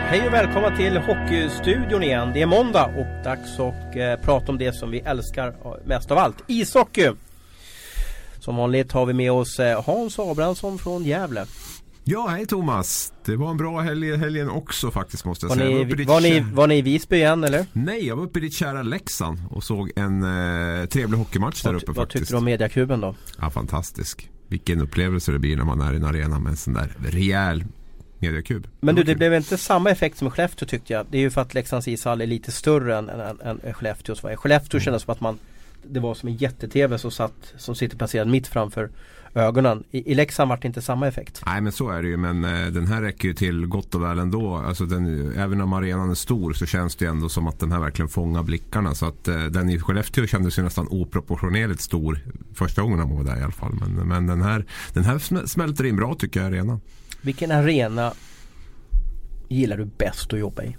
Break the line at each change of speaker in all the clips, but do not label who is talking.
Hej och välkomna till Hockeystudion igen. Det är måndag och dags att prata om det som vi älskar mest av allt. Ishockey! Som vanligt har vi med oss Hans Abrahamsson från Gävle.
Ja, hej Thomas. Det var en bra helgen också faktiskt, måste jag säga.
Var ni i Visby igen eller?
Nej, jag var uppe i ditt kära Leksand och såg en trevlig hockeymatch där uppe faktiskt.
Vad tyckte du om Mediakuben då?
Ja, fantastisk. Vilken upplevelse det blir när man är i en arena med en sån där rejäl Mediakub.
Men du, det blev inte samma effekt som Skellefteå tyckte jag. Det är ju för att Leksands ishall är lite större än Skellefteås var. Skellefteå kändes som att det var som en jätte-tv som sitter placerad mitt framför ögonen. I Leksand var det inte samma effekt.
Nej, men så är det ju. Men den här räcker ju till gott och väl ändå. Alltså även om arenan är stor så känns det ändå som att den här verkligen fångar blickarna. Så att den i Skellefteå kändes ju nästan oproportionerligt stor första gången han var där i alla fall. Men den här smälter in bra tycker jag, arenan.
Vilken arena gillar du bäst att jobba i?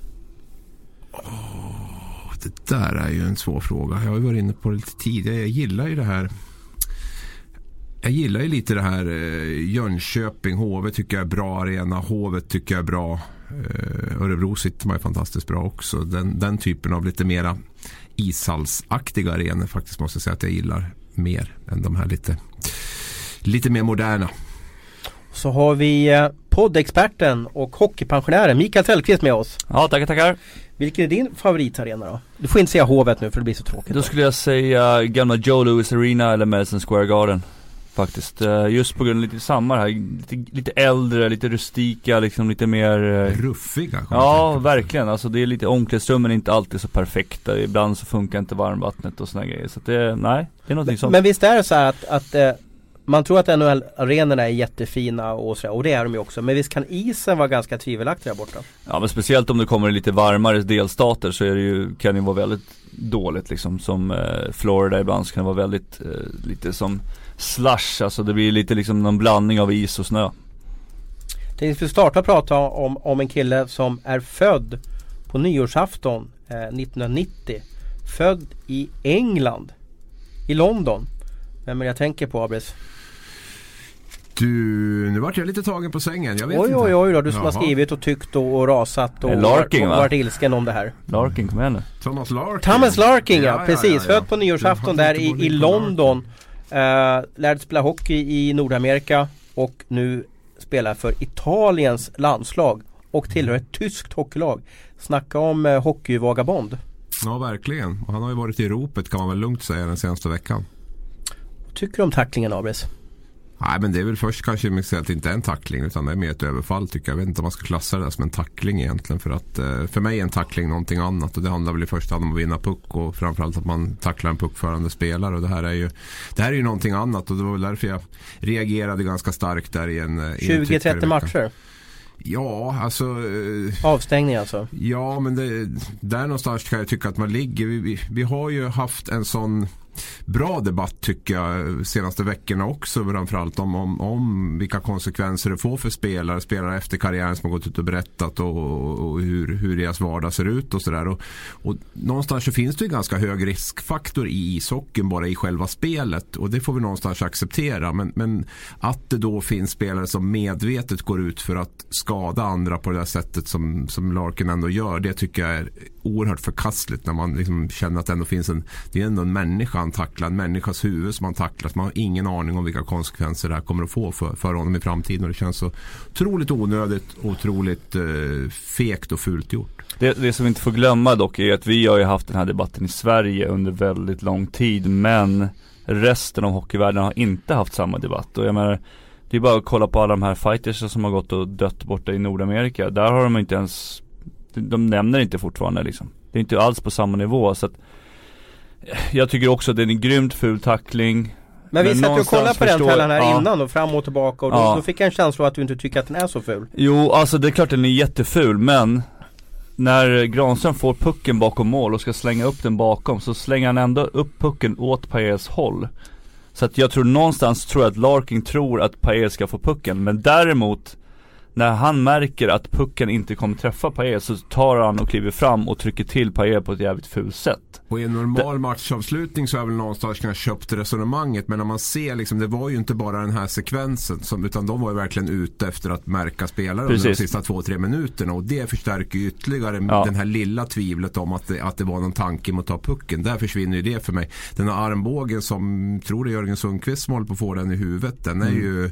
Det där är ju en svår fråga. Jag har ju varit inne på det lite tidigare. Jag gillar ju det här. Jag gillar ju lite det här Jönköping, HV tycker jag är bra arena. Hovet tycker jag är bra. Örebro sitter man är fantastiskt bra också. Den typen av lite mera ishallsaktiga arenor faktiskt måste jag säga att jag gillar mer än de här lite mer moderna.
Så har vi poddexperten och hockeypensionären Mikael Tellqvist med oss.
Ja, tackar.
Vilken är din favoritarena då? Du får inte säga Hovet nu för det blir så tråkigt.
Då skulle jag säga gamla Joe Louis Arena eller Madison Square Garden. Faktiskt, just på grund av lite samma här, lite äldre, lite rustika, liksom lite mer
ruffiga.
Ja,
verkligen, alltså det är lite omklädningsrummen inte alltid så perfekta. Ibland så funkar inte varmvattnet och såna grejer. Så det är någonting sånt.
Men visst är det så här att man tror att NHL-arenorna är jättefina och det är de ju också. Men visst kan isen vara ganska tvivelaktig där borta?
Ja, men speciellt om det kommer lite varmare delstater så kan det vara väldigt dåligt liksom. Som Florida ibland så kan det vara väldigt lite som slush. Alltså det blir lite liksom någon blandning av is och snö.
Tänkte vi starta prata om en kille som är född på nyårsafton 1990. Född i England, i London. Men jag tänker på Abris.
Nu vart jag lite tagen på sängen. Jag vet
oj då, du som
Jaha.
har skrivit och tyckt och rasat och varit ilsken om det här.
Larkin, kom igen nu.
Thomas Larkin,
ja, precis. Född på nyårsafton där i London. Lärde spela hockey i Nordamerika och nu spelar för Italiens landslag och tillhör ett tyskt hockeylag. Snacka om hockeyvagabond.
Ja, verkligen. Och han har ju varit i ropet kan man väl lugnt säga den senaste veckan.
Tycker du om tacklingen, Abris?
Nej, men det är väl först kanske mycket att det inte är en tackling utan det är mer ett överfall tycker jag. Jag vet inte om man ska klassa det som en tackling egentligen för att för mig är en tackling någonting annat och det handlar väl i första hand om att vinna puck och framförallt att man tacklar en puckförande spelare och det här är ju någonting annat och det var väl därför jag reagerade ganska starkt där i en
20-30 matcher.
Ja, alltså
avstängning alltså.
Ja, men där någonstans kan jag tycka att man ligger. Vi har ju haft en sån bra debatt tycker jag senaste veckorna också framförallt om vilka konsekvenser det får för spelare efter karriären som har gått ut och berättat och hur deras vardag ser ut och sådär och någonstans så finns det ju ganska hög riskfaktor i ishockeyn bara i själva spelet och det får vi någonstans acceptera men att det då finns spelare som medvetet går ut för att skada andra på det där sättet som Larkin ändå gör, det tycker jag är oerhört förkastligt när man liksom känner att det ändå finns det är ändå en människa han tacklar, en människas huvud som han tacklar. Man har ingen aning om vilka konsekvenser det här kommer att få för honom i framtiden och det känns så otroligt onödigt och otroligt fegt och fult gjort.
Det som vi inte får glömma dock är att vi har ju haft den här debatten i Sverige under väldigt lång tid men resten av hockeyvärlden har inte haft samma debatt och jag menar det är bara att kolla på alla de här fighters som har gått och dött borta i Nordamerika. Där har de inte ens de nämner inte fortfarande liksom. Det är inte alls på samma nivå så att jag tycker också att det är en grymt ful tackling.
Men vi satt och kollade på den fällan här innan och fram och tillbaka och då fick jag en känsla att du inte tycker att den är så ful.
Jo, alltså det är klart den är jätteful men när Granström får pucken bakom mål och ska slänga upp den bakom så slänger han ändå upp pucken åt Pajes håll. Så att jag tror någonstans att Larkin tror att Pajes ska få pucken men däremot när han märker att pucken inte kommer träffa Pajes så tar han och kliver fram och trycker till Pajes på ett jävligt fult sätt.
Och i en normal matchavslutning så är väl någonstans kanske köpt resonemanget, men när man ser liksom, det var ju inte bara den här sekvensen utan de var ju verkligen ute efter att märka spelare under de sista 2-3 minuterna, och det förstärker ju ytterligare den här lilla tvivlet om att det var någon tanke mot att ta pucken. Där försvinner ju det för mig. Den här armbågen som tror det Jörgen Sundqvist som håller på att få den i huvudet, den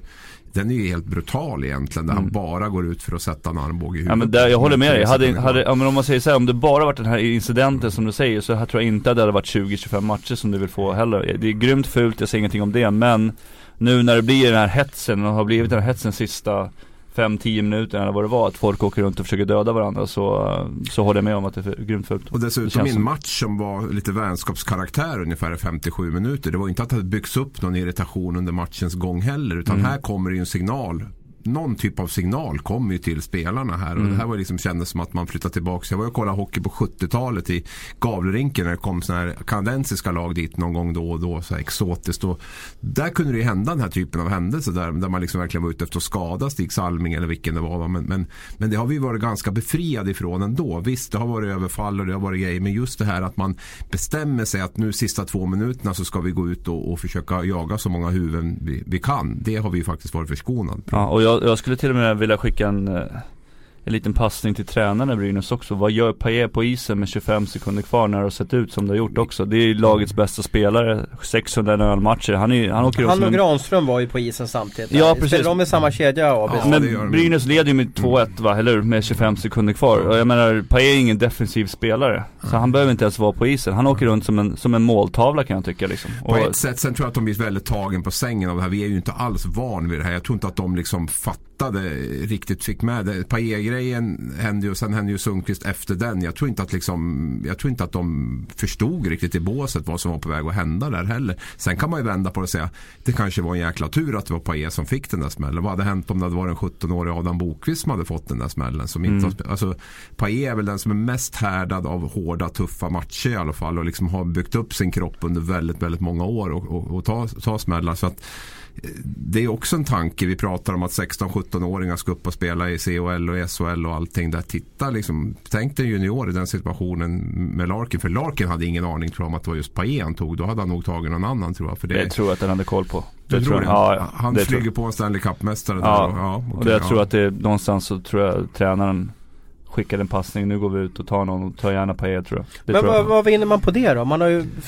är ju helt brutal egentligen, där han bara går ut för att sätta en armbåge i huvudet. Ja, men
jag håller med dig. Men om man säger så här, om det bara varit den här incidenten som du säger, så här tror jag inte att det hade varit 20-25 matcher som du vill få heller. Det är grymt fult, jag säger ingenting om det, men nu när det blir den här hetsen, och har blivit den här hetsen sista 5-10 minuter eller vad det var, att folk åker runt och försöker döda varandra, så håller jag med om att det är grymt fult.
Och dessutom en match som var lite vänskapskaraktär ungefär 57 minuter. Det var inte att det hade byggts upp någon irritation under matchens gång heller, utan här kommer det ju en signal. Någon typ av signal kommer ju till spelarna här, och det här var liksom, kändes som att man flyttade tillbaka. Jag var ju och kollade hockey på 70-talet i Gavlerinken när det kom såna här kanadensiska lag dit någon gång då och då, så här exotiskt, och där kunde det ju hända den här typen av händelser där man liksom verkligen var ute efter att skada Stig Salming eller vilken det var, men det har vi varit ganska befriade ifrån ändå. Visst, det har varit överfall och det har varit grejer, men just det här att man bestämmer sig att nu sista 2 minuterna så ska vi gå ut och försöka jaga så många huvuden vi kan, det har vi ju faktiskt varit förskonade.
Ja, och jag skulle till och med vilja skicka en liten passning till tränaren i Brynäs också. Vad gör Paille på isen med 25 sekunder kvar när det har sett ut som det har gjort också? Det är ju lagets bästa spelare, 600 matcher. Han
och Granström var ju på isen samtidigt.
Ja, precis.
De är samma kedja.
Men Brynäs leder ju med 2-1, va? Eller med 25 sekunder kvar. Och jag menar, Paille är ingen defensiv spelare. Så han behöver inte ens vara på isen. Han åker runt som en måltavla, kan jag tycka liksom.
På ett sätt, sen tror jag att de blir väldigt tagen på sängen av det här. Vi är ju inte alls van vid det här. Jag tror inte att de liksom riktigt fick med det. Paille-grejen hände ju, och sen hände ju Sundqvist efter den. Jag tror inte att de förstod riktigt i båset vad som var på väg att hända där heller. Sen kan man ju vända på det och säga, det kanske var en jäkla tur att det var Paille som fick den där smällen. Vad hade hänt om det hade varit en 17-årig Adam Bokvist som hade fått den där smällen? Som inte alltså, Paille är väl den som är mest härdad av hårda, tuffa matcher i alla fall, och liksom har byggt upp sin kropp under väldigt, väldigt många år och ta smällar. Så att det är också en tanke. Vi pratar om att 16-17-åringar ska upp och spela i CHL och SHL och allting där. Titta liksom, tänk dig junior i den situationen med Larkin, för Larkin hade ingen aning, tror jag, om att det var just Paille han tog. Då hade han nog tagit någon annan, tror jag. För det
tror jag att han hade koll på.
Du tror det?
Ja,
han flyger på en Stanley Cup-mästare.
Ja, och jag tror att det någonstans, så tror jag tränaren skickade en passning, nu går vi ut och tar någon, tar gärna Paille, tror jag.
Men vad vinner man på det då? Man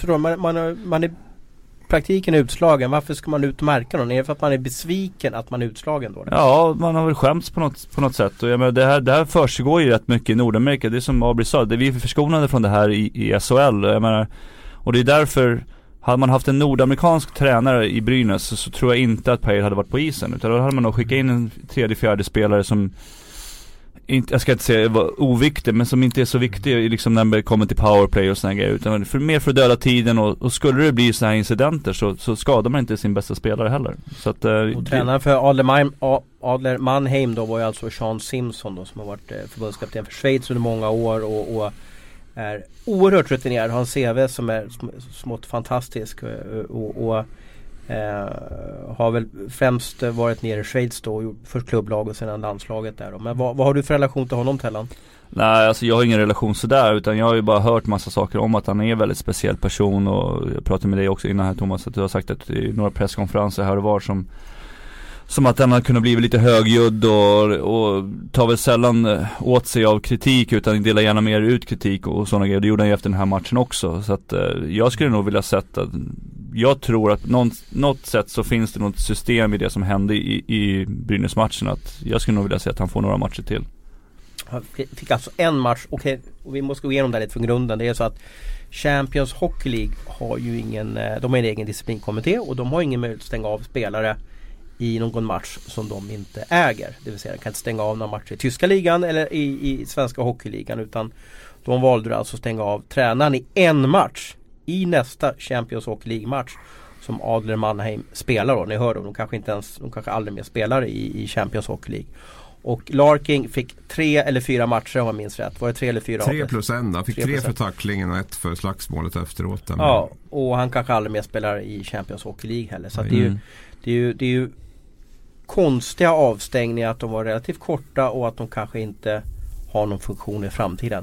är praktiken utslagen. Varför ska man ut och märka någon? Är det för att man är besviken att man är utslagen då?
Ja, man har väl skämts på något sätt. Och jag menar, det här försiggår ju rätt mycket i Nordamerika. Det är som Abri sa, vi är förskonade från det här i SHL. Jag menar, och det är därför, hade man haft en nordamerikansk tränare i Brynäs, så tror jag inte att Paille hade varit på isen. Utan då hade man nog skickat in en 3-4 spelare som inte, jag ska inte säga var oviktig, men som inte är så viktig liksom när det kommer till powerplay och såna grejer, utan mer för att döda tiden, och skulle det bli såna här incidenter så skadar man inte sin bästa spelare heller. Så att, och
tränaren för Adler Mannheim då var ju alltså Sean Simpson då, som har varit förbundskapten för Schweiz under många år och är oerhört rutinerad, har en CV som är smått fantastisk och har väl främst varit nere i Schweiz då, först klubblag och sedan landslaget där då. Men vad har du för relation till honom, Tellan?
Nej, alltså jag har ingen relation sådär, utan jag har ju bara hört massa saker om att han är en väldigt speciell person, och jag pratade med dig också innan här, Thomas, att du har sagt att i några presskonferenser här och var som att han har kunnat bli lite högljudd och tar väl sällan åt sig av kritik, utan delar gärna mer ut kritik och sådana grejer. Det gjorde han ju efter den här matchen också. Så att jag skulle nog vilja sätta, jag tror att något sätt så finns det något system i det som hände i Brynäs-matchen, att jag skulle nog vilja säga att han får några matcher till.
Han fick alltså en match, okej, och vi måste gå igenom det lite från grunden. Det är så att Champions Hockey League har ju de har en egen disciplinkommitté, och de har ingen möjlighet att stänga av spelare i någon match som de inte äger. Det vill säga, de kan inte stänga av några matcher i tyska ligan eller i svenska hockeyligan, utan de valde alltså att stänga av tränaren i en match i nästa Champions Hockey League-match som Adler Mannheim spelar då. Ni hör då, de kanske aldrig mer spelar i Champions Hockey League. Och Larkin fick 3 eller 4 matcher, om jag minns rätt. Var det 3 eller 4?
3 plus 1. Han fick 3 för tacklingen och 1 för slagsmålet efteråt.
Ja, och han kanske aldrig mer spelar i Champions Hockey League heller. Så att det är ju konstiga avstängningar, att de var relativt korta och att de kanske inte har någon funktion i framtiden.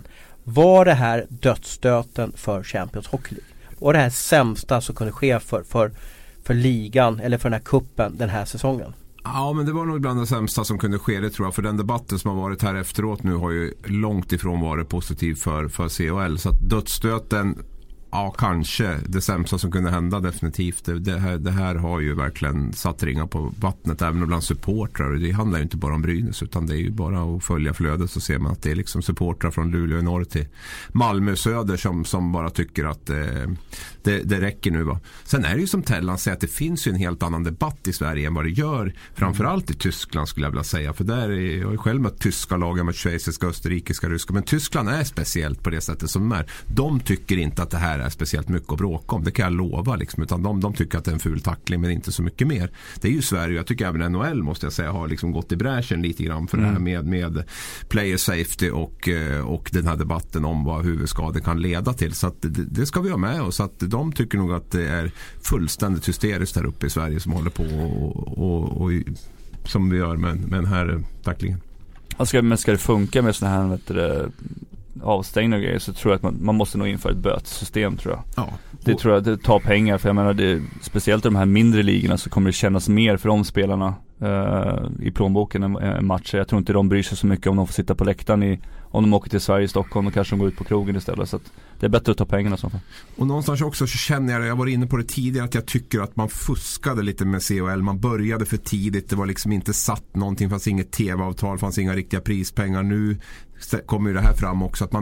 Var det här dödsstöten för Champions Hockey League? Och det här sämsta som kunde ske för ligan eller för den här kuppen den här säsongen?
Ja, men det var nog bland det sämsta som kunde ske, det tror jag. För den debatten som har varit här efteråt nu har ju långt ifrån varit positiv för CHL. Så att dödsstöten, ja, kanske det sämsta som kunde hända definitivt. Det här har ju verkligen satt ringar på vattnet även bland supportrar. Det handlar ju inte bara om Brynäs, utan det är ju bara att följa flödet, så ser man att det är liksom supportrar från Luleå i norr till Malmö söder som bara tycker att det räcker nu, va. Sen är det ju som Tellan säger, att det finns ju en helt annan debatt i Sverige än vad det gör framförallt i Tyskland, skulle jag vilja säga. För där är jag själv med tyska lag, med schweiziska, österrikiska, ryska. Men Tyskland är speciellt på det sättet som är. De tycker inte att det här är speciellt mycket att bråka om, det kan jag lova liksom, utan de tycker att det är en ful tackling, men inte så mycket mer. Det är ju Sverige, jag tycker även NHL, måste jag säga, har liksom gått i bräschen lite grann för det här med player safety och den här debatten om vad huvudskador kan leda till. Så att det ska vi ha med oss, att de tycker nog att det är fullständigt hysteriskt här uppe i Sverige som håller på och som vi gör med den här tacklingen.
Men ska det funka med såna här avstängda grejer, så tror jag att man måste nog införa ett bötessystem, tror jag. Ja. Det tror jag, det tar pengar, för jag menar, speciellt i de här mindre ligorna så kommer det kännas mer för de spelarna i plånboken än matcher. Jag tror inte de bryr sig så mycket om de får sitta på läktaren om de åker till Sverige i Stockholm, och kanske de går ut på krogen istället. Så att det är bättre att ta pengarna så.
Och någonstans också så känner jag var inne på det tidigare, att jag tycker att man fuskade lite med CHL. Man började för tidigt, det var liksom inte satt någonting, fanns inget tv-avtal, fanns inga riktiga prispengar. Nu kommer ju det här fram också, att man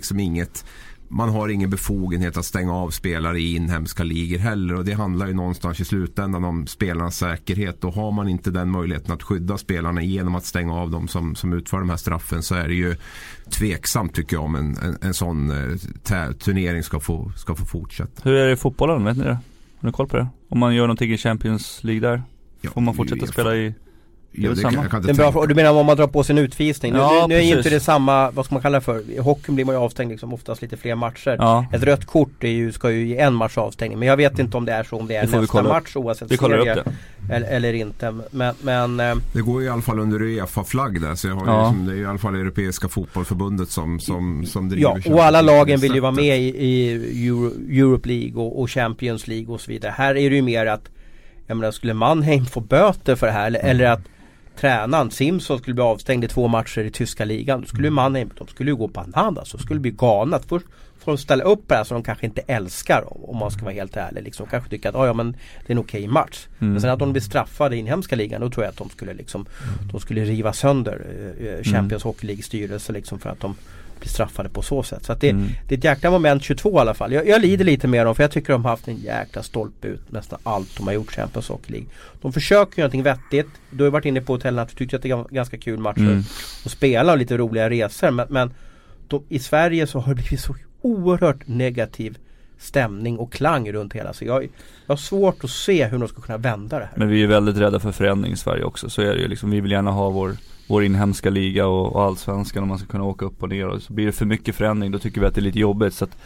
har ingen befogenhet att stänga av spelare i inhemska ligor heller, och det handlar ju någonstans i slutändan om spelarnas säkerhet. Och har man inte den möjligheten att skydda spelarna genom att stänga av dem som utför de här straffen, så är det ju tveksamt, tycker jag, om en sån turnering ska få fortsätta.
Hur är det i fotbollen, vet ni det? Har ni koll på det? Om man gör någonting i Champions League där, får man fortsätta spela i...
Ja, det
är bra, du menar om man drar på sin utvisning?
Ja,
nu är inte det samma, vad ska man kalla det för? I hockeyn blir man ju avstängd liksom oftast lite fler matcher. Ja. Ett rött kort ska ju ge en match avstängning. Men jag vet inte om det är så, om det är nästa match oavsett serie eller inte. Men
det går ju i alla fall under UEFA-flagg där, så jag har det är ju i alla fall Europeiska fotbollförbundet som driver. Ja, och alla lagen vill ju vara med i Europe League och Champions League och så vidare. Här är det ju mer att, jag menar, skulle Mannheim få böter för det här, eller att tränaren Simpson skulle bli avstängd i 2 matcher i tyska ligan, då skulle Mannheim, de skulle ju gå bananas, så skulle det bli galet. Först får de ställa upp det här som de kanske inte älskar, om man ska vara helt ärlig liksom. Kanske tycka att ja, men det är en okej match. Men sen att de blir straffade i inhemska ligan, då tror jag att de skulle liksom, de skulle riva sönder Champions Hockey League styrelse liksom, för att de blir straffade på så sätt. Så att det är ett jäkla moment 22 i alla fall. Jag lider lite med dem, för jag tycker de har haft en jäkla stolpe ut nästan allt de har gjort Champions Hockey League. De försöker göra någonting vettigt. Du har varit inne på hotellen att du tyckte att det är ganska kul matcher och spela och lite roliga resor, men i Sverige så har det blivit så oerhört negativ stämning och klang runt hela. Så jag har svårt att se hur de ska kunna vända det här. Men
vi är väldigt rädda för förändring i Sverige också. Så är det ju liksom, vi vill gärna ha vår inhemska liga och allsvenskan, om man ska kunna åka upp och ner, och så blir det för mycket förändring, då tycker vi att det är lite jobbigt. Så att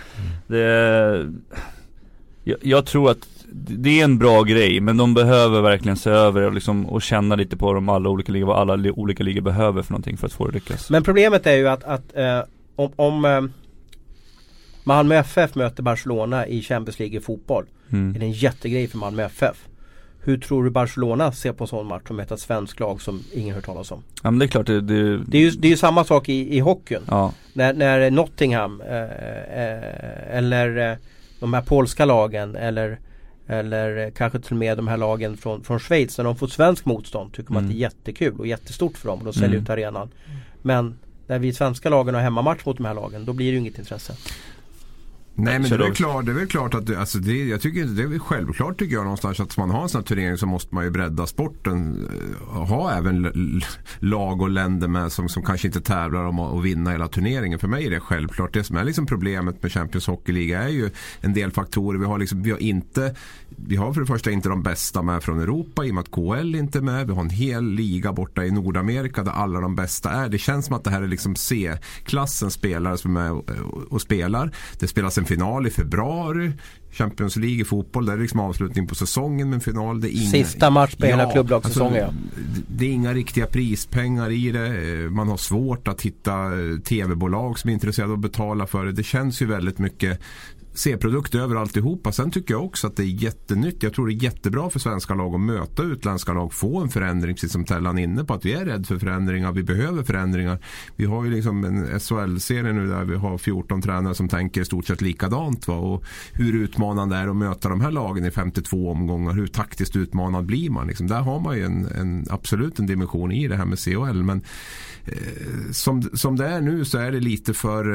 jag tror att det är en bra grej, men de behöver verkligen se över och, liksom, och känna lite på de alla olika ligor, vad alla olika ligor behöver för någonting för att få det lyckas.
Men problemet är ju att om Malmö FF möter Barcelona i Champions League i fotboll, är det en jättegrej för Malmö FF. Hur tror du Barcelona ser på en sån match som ett svensk lag som ingen hört talas om?
Ja, men det är klart. Det
är ju samma sak i hockeyn. Ja. När Nottingham eller de här polska lagen eller kanske till och med de här lagen från Schweiz, när de får svensk motstånd, tycker man att det är jättekul och jättestort för dem, och de säljer ut arenan. Men när vi svenska lagen har hemmamatch mot de här lagen, då blir det ju inget intresse.
Nej, men det är väl klart att jag tycker det är väl självklart, tycker jag, någonstans, att man har en sån här turnering så måste man ju bredda sporten, ha även lag och länder med som kanske inte tävlar om att vinna hela turneringen. För mig är det självklart. Det som är liksom problemet med Champions Hockey League är ju en del faktorer. Vi har för det första inte de bästa med från Europa, i och med att KL inte är med. Vi har en hel liga borta i Nordamerika där alla de bästa är. Det känns som att det här är liksom C-klassen spelare som är och spelar. Det spelas en final i februari. Champions League i fotboll, där är liksom avslutning på säsongen, men final, det är
sista match på hela klubblagssäsongen.
Alltså, det är inga riktiga prispengar i det. Man har svårt att hitta tv-bolag som är intresserade av att betala för det. Det känns ju väldigt mycket C-produkter över alltihopa. Sen tycker jag också att det är jättenytt. Jag tror det är jättebra för svenska lag att möta utländska lag, få en förändring, precis som Tellan inne på, att vi är rädd för förändringar, vi behöver förändringar. Vi har ju liksom en SHL-serie nu där vi har 14 tränare som tänker i stort sett likadant, va? Och hur utmanande är det att möta de här lagen i 52 omgångar, hur taktiskt utmanad blir man liksom. Där har man ju absolut en dimension i det här med CHL, men som det är nu så är det lite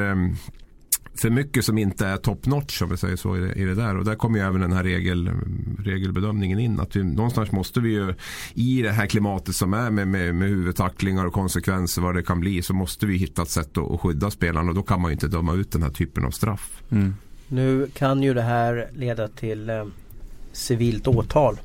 för mycket som inte är top notch, om vi säger så, i det där. Och där kommer ju även den här regelbedömningen in. Att någonstans måste vi ju, i det här klimatet som är med huvudtacklingar och konsekvenser, vad det kan bli, så måste vi hitta ett sätt att skydda spelarna. Och då kan man ju inte döma ut den här typen av straff.
Mm. Nu kan ju det här leda till civilt åtal.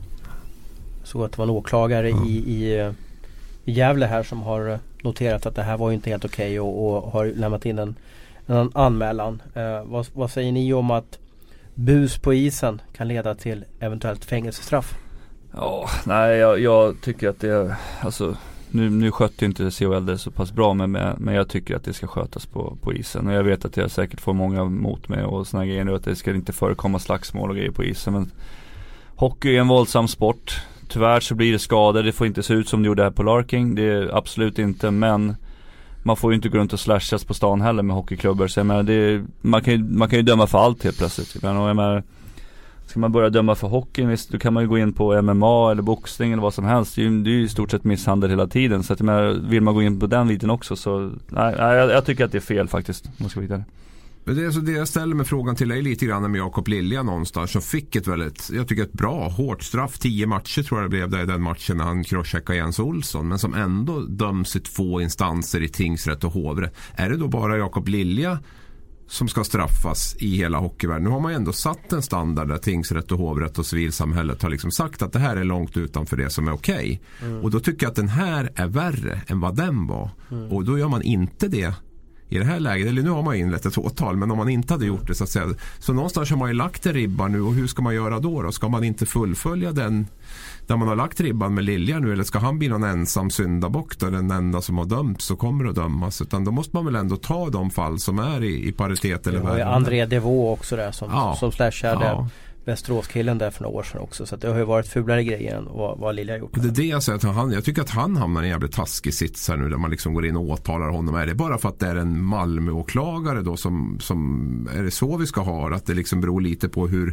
Så att det var en åklagare i Gävle här som har noterat att det här var ju inte helt okej och har lämnat in en anmälan. Vad säger ni om att bus på isen kan leda till eventuellt fängelsestraff?
Ja, nej, jag tycker att det, alltså nu skötte inte CHL det så pass bra, men jag tycker att det ska skötas på isen. Och jag vet att jag säkert får många mot mig och såna grejer nu, att det ska inte förekomma slagsmål och grejer på isen, men hockey är en våldsam sport. Tyvärr så blir det skador. Det får inte se ut som det gjorde här på Larking. Det är absolut inte, men man får ju inte gå runt och slashas på stan heller med hockeyklubbar. Så jag menar, man kan ju döma för allt helt plötsligt. Jag menar, ska man börja döma för hockey, visst, då kan man ju gå in på MMA eller boxning eller vad som helst. Det är ju i stort sett misshandel hela tiden. Så att, jag menar, vill man gå in på den biten också, så nej, jag tycker att det är fel faktiskt. Man ska veta det.
Det är så det jag ställer med frågan till dig lite grann med Jakob Lilja någonstans, som fick ett bra, hårt straff, 10 matcher tror jag det blev där i den matchen när han crosscheckade Jens Olsson, men som ändå döms i 2 instanser i tingsrätt och hovrätt. Är det då bara Jakob Lilja som ska straffas i hela hockeyvärlden? Nu har man ju ändå satt en standard där tingsrätt och hovrätt och civilsamhället har liksom sagt att det här är långt utanför det som är okej. Och då tycker jag att den här är värre än vad den var. Och då gör man inte det i det här läget, eller nu har man inlett ett åtal, men om man inte hade gjort det så att säga, så någonstans har man ju lagt en ribba nu, och hur ska man göra då? Ska man inte fullfölja den där man har lagt ribban med Lilja nu, eller ska han bli någon ensam syndabock där den enda som har dömts och kommer att dömas? Utan då måste man väl ändå ta de fall som är i paritet eller värre.
André Devaux också där som slashade Västeråskillen där för några år sedan också. Så att det har ju varit fulare grejer än vad Lilja har gjort.
Det är det jag säger, att jag tycker att han hamnar i en jävligt taskig sits här nu, där man liksom går in och åtalar honom. Är det bara för att det är en Malmö-åklagare då som är det så vi ska ha? Att det liksom beror lite på hur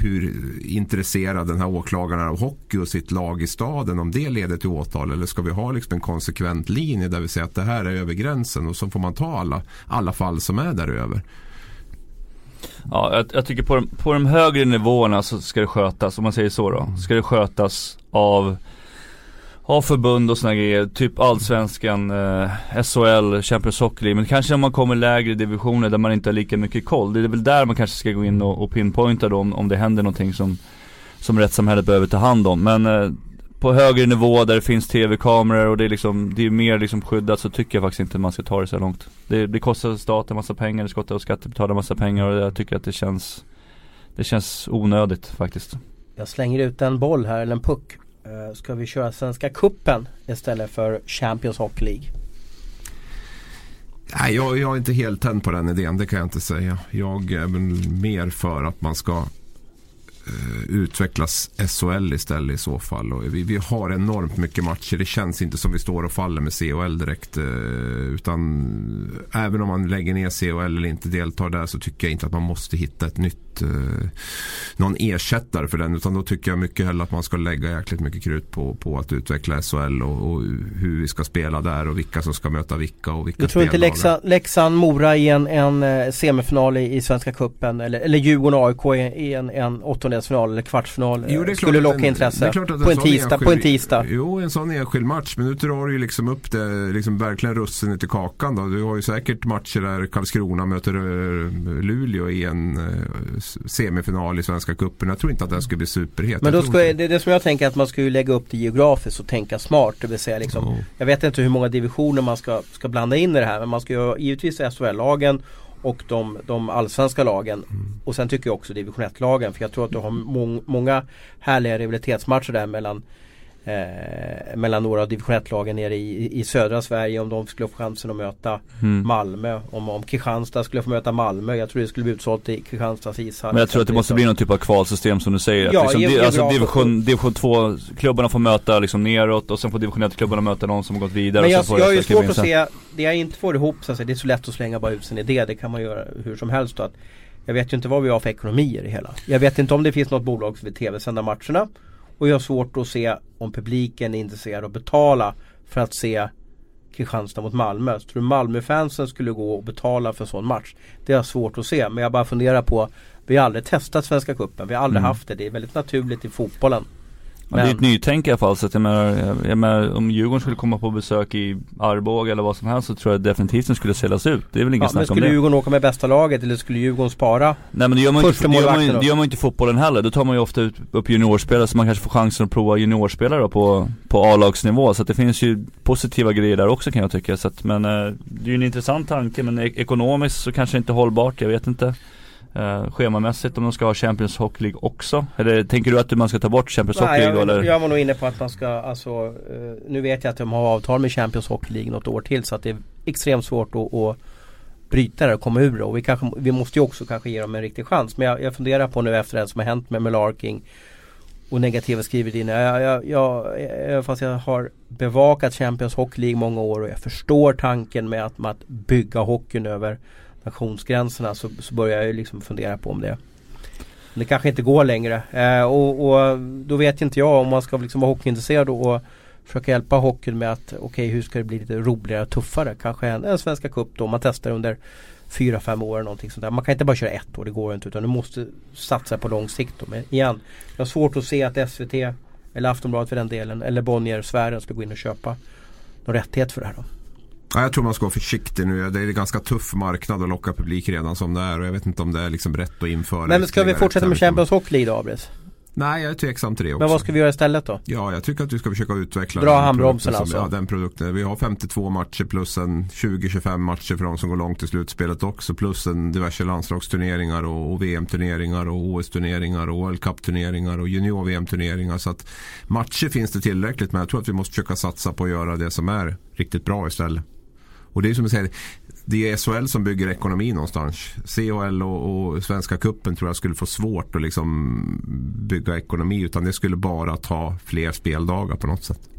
intresserad den här åklagaren är av hockey och sitt lag i staden, om det leder till åtal, eller ska vi ha liksom en konsekvent linje där vi säger att det här är över gränsen, och så får man ta alla fall som är där över.
Ja, jag tycker på de högre nivåerna så ska det skötas, om man säger så då, ska det skötas av förbund och såna grejer, typ Allsvenskan, SHL, Champions Hockey League. Men kanske om man kommer lägre divisioner där man inte har lika mycket koll, det är väl där man kanske ska gå in och pinpointa då om det händer någonting som rättssamhället behöver ta hand om. Men på högre nivå där det finns tv-kameror och det är mer liksom skyddat, så tycker jag faktiskt inte man ska ta det så långt. Det kostar staten massa pengar, det kostar skattebetalare massa pengar, och jag tycker att det känns onödigt faktiskt. Jag
slänger ut en boll här, eller en puck. Ska vi köra Svenska Cupen istället för Champions Hockey League?
Nej, jag är inte helt tänd på den idén, det kan jag inte säga. Jag är väl mer för att man ska utvecklas SHL istället i så fall. Och vi har enormt mycket matcher. Det känns inte som vi står och faller med CHL direkt, utan även om man lägger ner CHL eller inte deltar där, så tycker jag inte att man måste hitta ett nytt någon ersättare för den, utan då tycker jag mycket hellre att man ska lägga jäkligt mycket krut på att utveckla SHL och hur vi ska spela där och vilka som ska möta vilka och vilka.
Du tror inte Leksand-Mora i en semifinal i Svenska Cupen eller Djurgården-AIK i en åttondelsfinal eller kvartsfinal skulle locka intresse på en tisdag?
Jo, en sån enskild match, men nu drar du ju liksom upp det liksom verkligen russinet i kakan då. Du har ju säkert matcher där Karlskrona möter Luleå i en semifinal i Svenska cupen. Jag tror inte att den skulle bli superhet.
Men då det som jag tänker, att man ska ju lägga upp det geografiskt och tänka smart, det vill säga liksom, jag vet inte hur många divisioner man ska blanda in i det här, men man ska ju givetvis SHL-lagen och de allsvenska lagen Och sen tycker jag också division 1-lagen, för jag tror att du har många härliga rivalitetsmatcher där mellan några av division 1-lagen nere i södra Sverige, om de skulle få chansen att möta Malmö, om Kristianstad skulle få möta Malmö. Jag tror det skulle bli utsålt i Kristianstads ishall.
Men jag tror att det måste bli någon typ av kvalsystem som du säger.
Ja,
att liksom, division 2-klubbarna får möta liksom neråt, och sen får division 1-klubbarna möta någon som har gått vidare.
Men
jag
har ju svårt att se, det jag inte får ihop, så att säga, det är så lätt att slänga bara ut sin idé. Det kan man göra hur som helst då. Jag vet ju inte vad vi har för ekonomier i hela. Jag vet inte om det finns något bolag som vill tv-sända matcherna. Och jag har svårt att se om publiken är intresserad att betala för att se Kristianstad mot Malmö. Så tror du Malmö-fansen skulle gå och betala för en sån match? Det är svårt att se. Men jag bara funderar på, vi har aldrig testat Svenska cupen. Vi har aldrig haft det. Det är väldigt naturligt i fotbollen.
Men det är ett nytänk i alla fall, så att jag menar, om Djurgården skulle komma på besök i Arboga eller vad som helst, så tror jag definitivt den skulle säljas ut. Det är väl inget snack om det. Men skulle
Djurgården åka med bästa laget, eller skulle Djurgården spara?
Nej, men det gör man inte i fotbollen heller. Då tar man ju ofta upp juniorspelare, så man kanske får chansen att prova juniorspelare på A-lagsnivå. Så att det finns ju positiva grejer där också, kan jag tycka. Så att, men det är ju en intressant tanke, men ekonomiskt så kanske inte hållbart, jag vet inte. Schemamässigt om de ska ha Champions Hockey League också, eller tänker du att man ska ta bort Champions Hockey League? Eller?
Jag var nog inne på att man ska, alltså, nu vet jag att de har avtal med Champions Hockey League något år till, så att det är extremt svårt att bryta det och komma ur det, och vi måste ju också kanske ge dem en riktig chans. Men jag funderar på nu efter det som har hänt med Larking och negativa skrivit in. Fast jag har bevakat Champions Hockey League många år, och jag förstår tanken med att bygga hockeyn över nationsgränserna, så börjar jag ju liksom fundera på om det kanske inte går längre. Och då vet inte jag om man ska liksom vara hockeyintresserad och försöka hjälpa hockeyn med att hur ska det bli lite roligare och tuffare? Kanske en Svenska Cup då, man testar under 4-5 år eller någonting sånt där. Man kan inte bara köra 1 år, det går inte, utan du måste satsa på lång sikt då. Men igen, jag har svårt att se att SVT eller Aftonbladet för den delen, eller Bonnier-sfären skulle gå in och köpa någon rättighet för det här då.
Ja, jag tror man ska vara försiktig nu. Det är en ganska tuff marknad att locka publik redan som det är, och jag vet inte om det är liksom rätt att införa.
Men ska vi fortsätta med Champions Hockey League då, Abris?
Nej, jag är tveksam till det också.
Men vad ska vi göra istället då?
Ja, jag tycker att vi ska försöka utveckla
dra handbromsen alltså.
Ja, den produkten. Vi har 52 matcher plus en 20-25 matcher för de som går långt i slutspelet också, plus en diverse landslagsturneringar och VM-turneringar och OS-turneringar och World Cup-turneringar och junior-VM-turneringar, så att matcher finns det tillräckligt, men jag tror att vi måste försöka satsa på att göra det som är riktigt bra istället. Och det är som jag säger, det är SHL som bygger ekonomi någonstans. CHL och Svenska cupen tror jag skulle få svårt att liksom bygga ekonomi, utan det skulle bara ta fler speldagar på något sätt.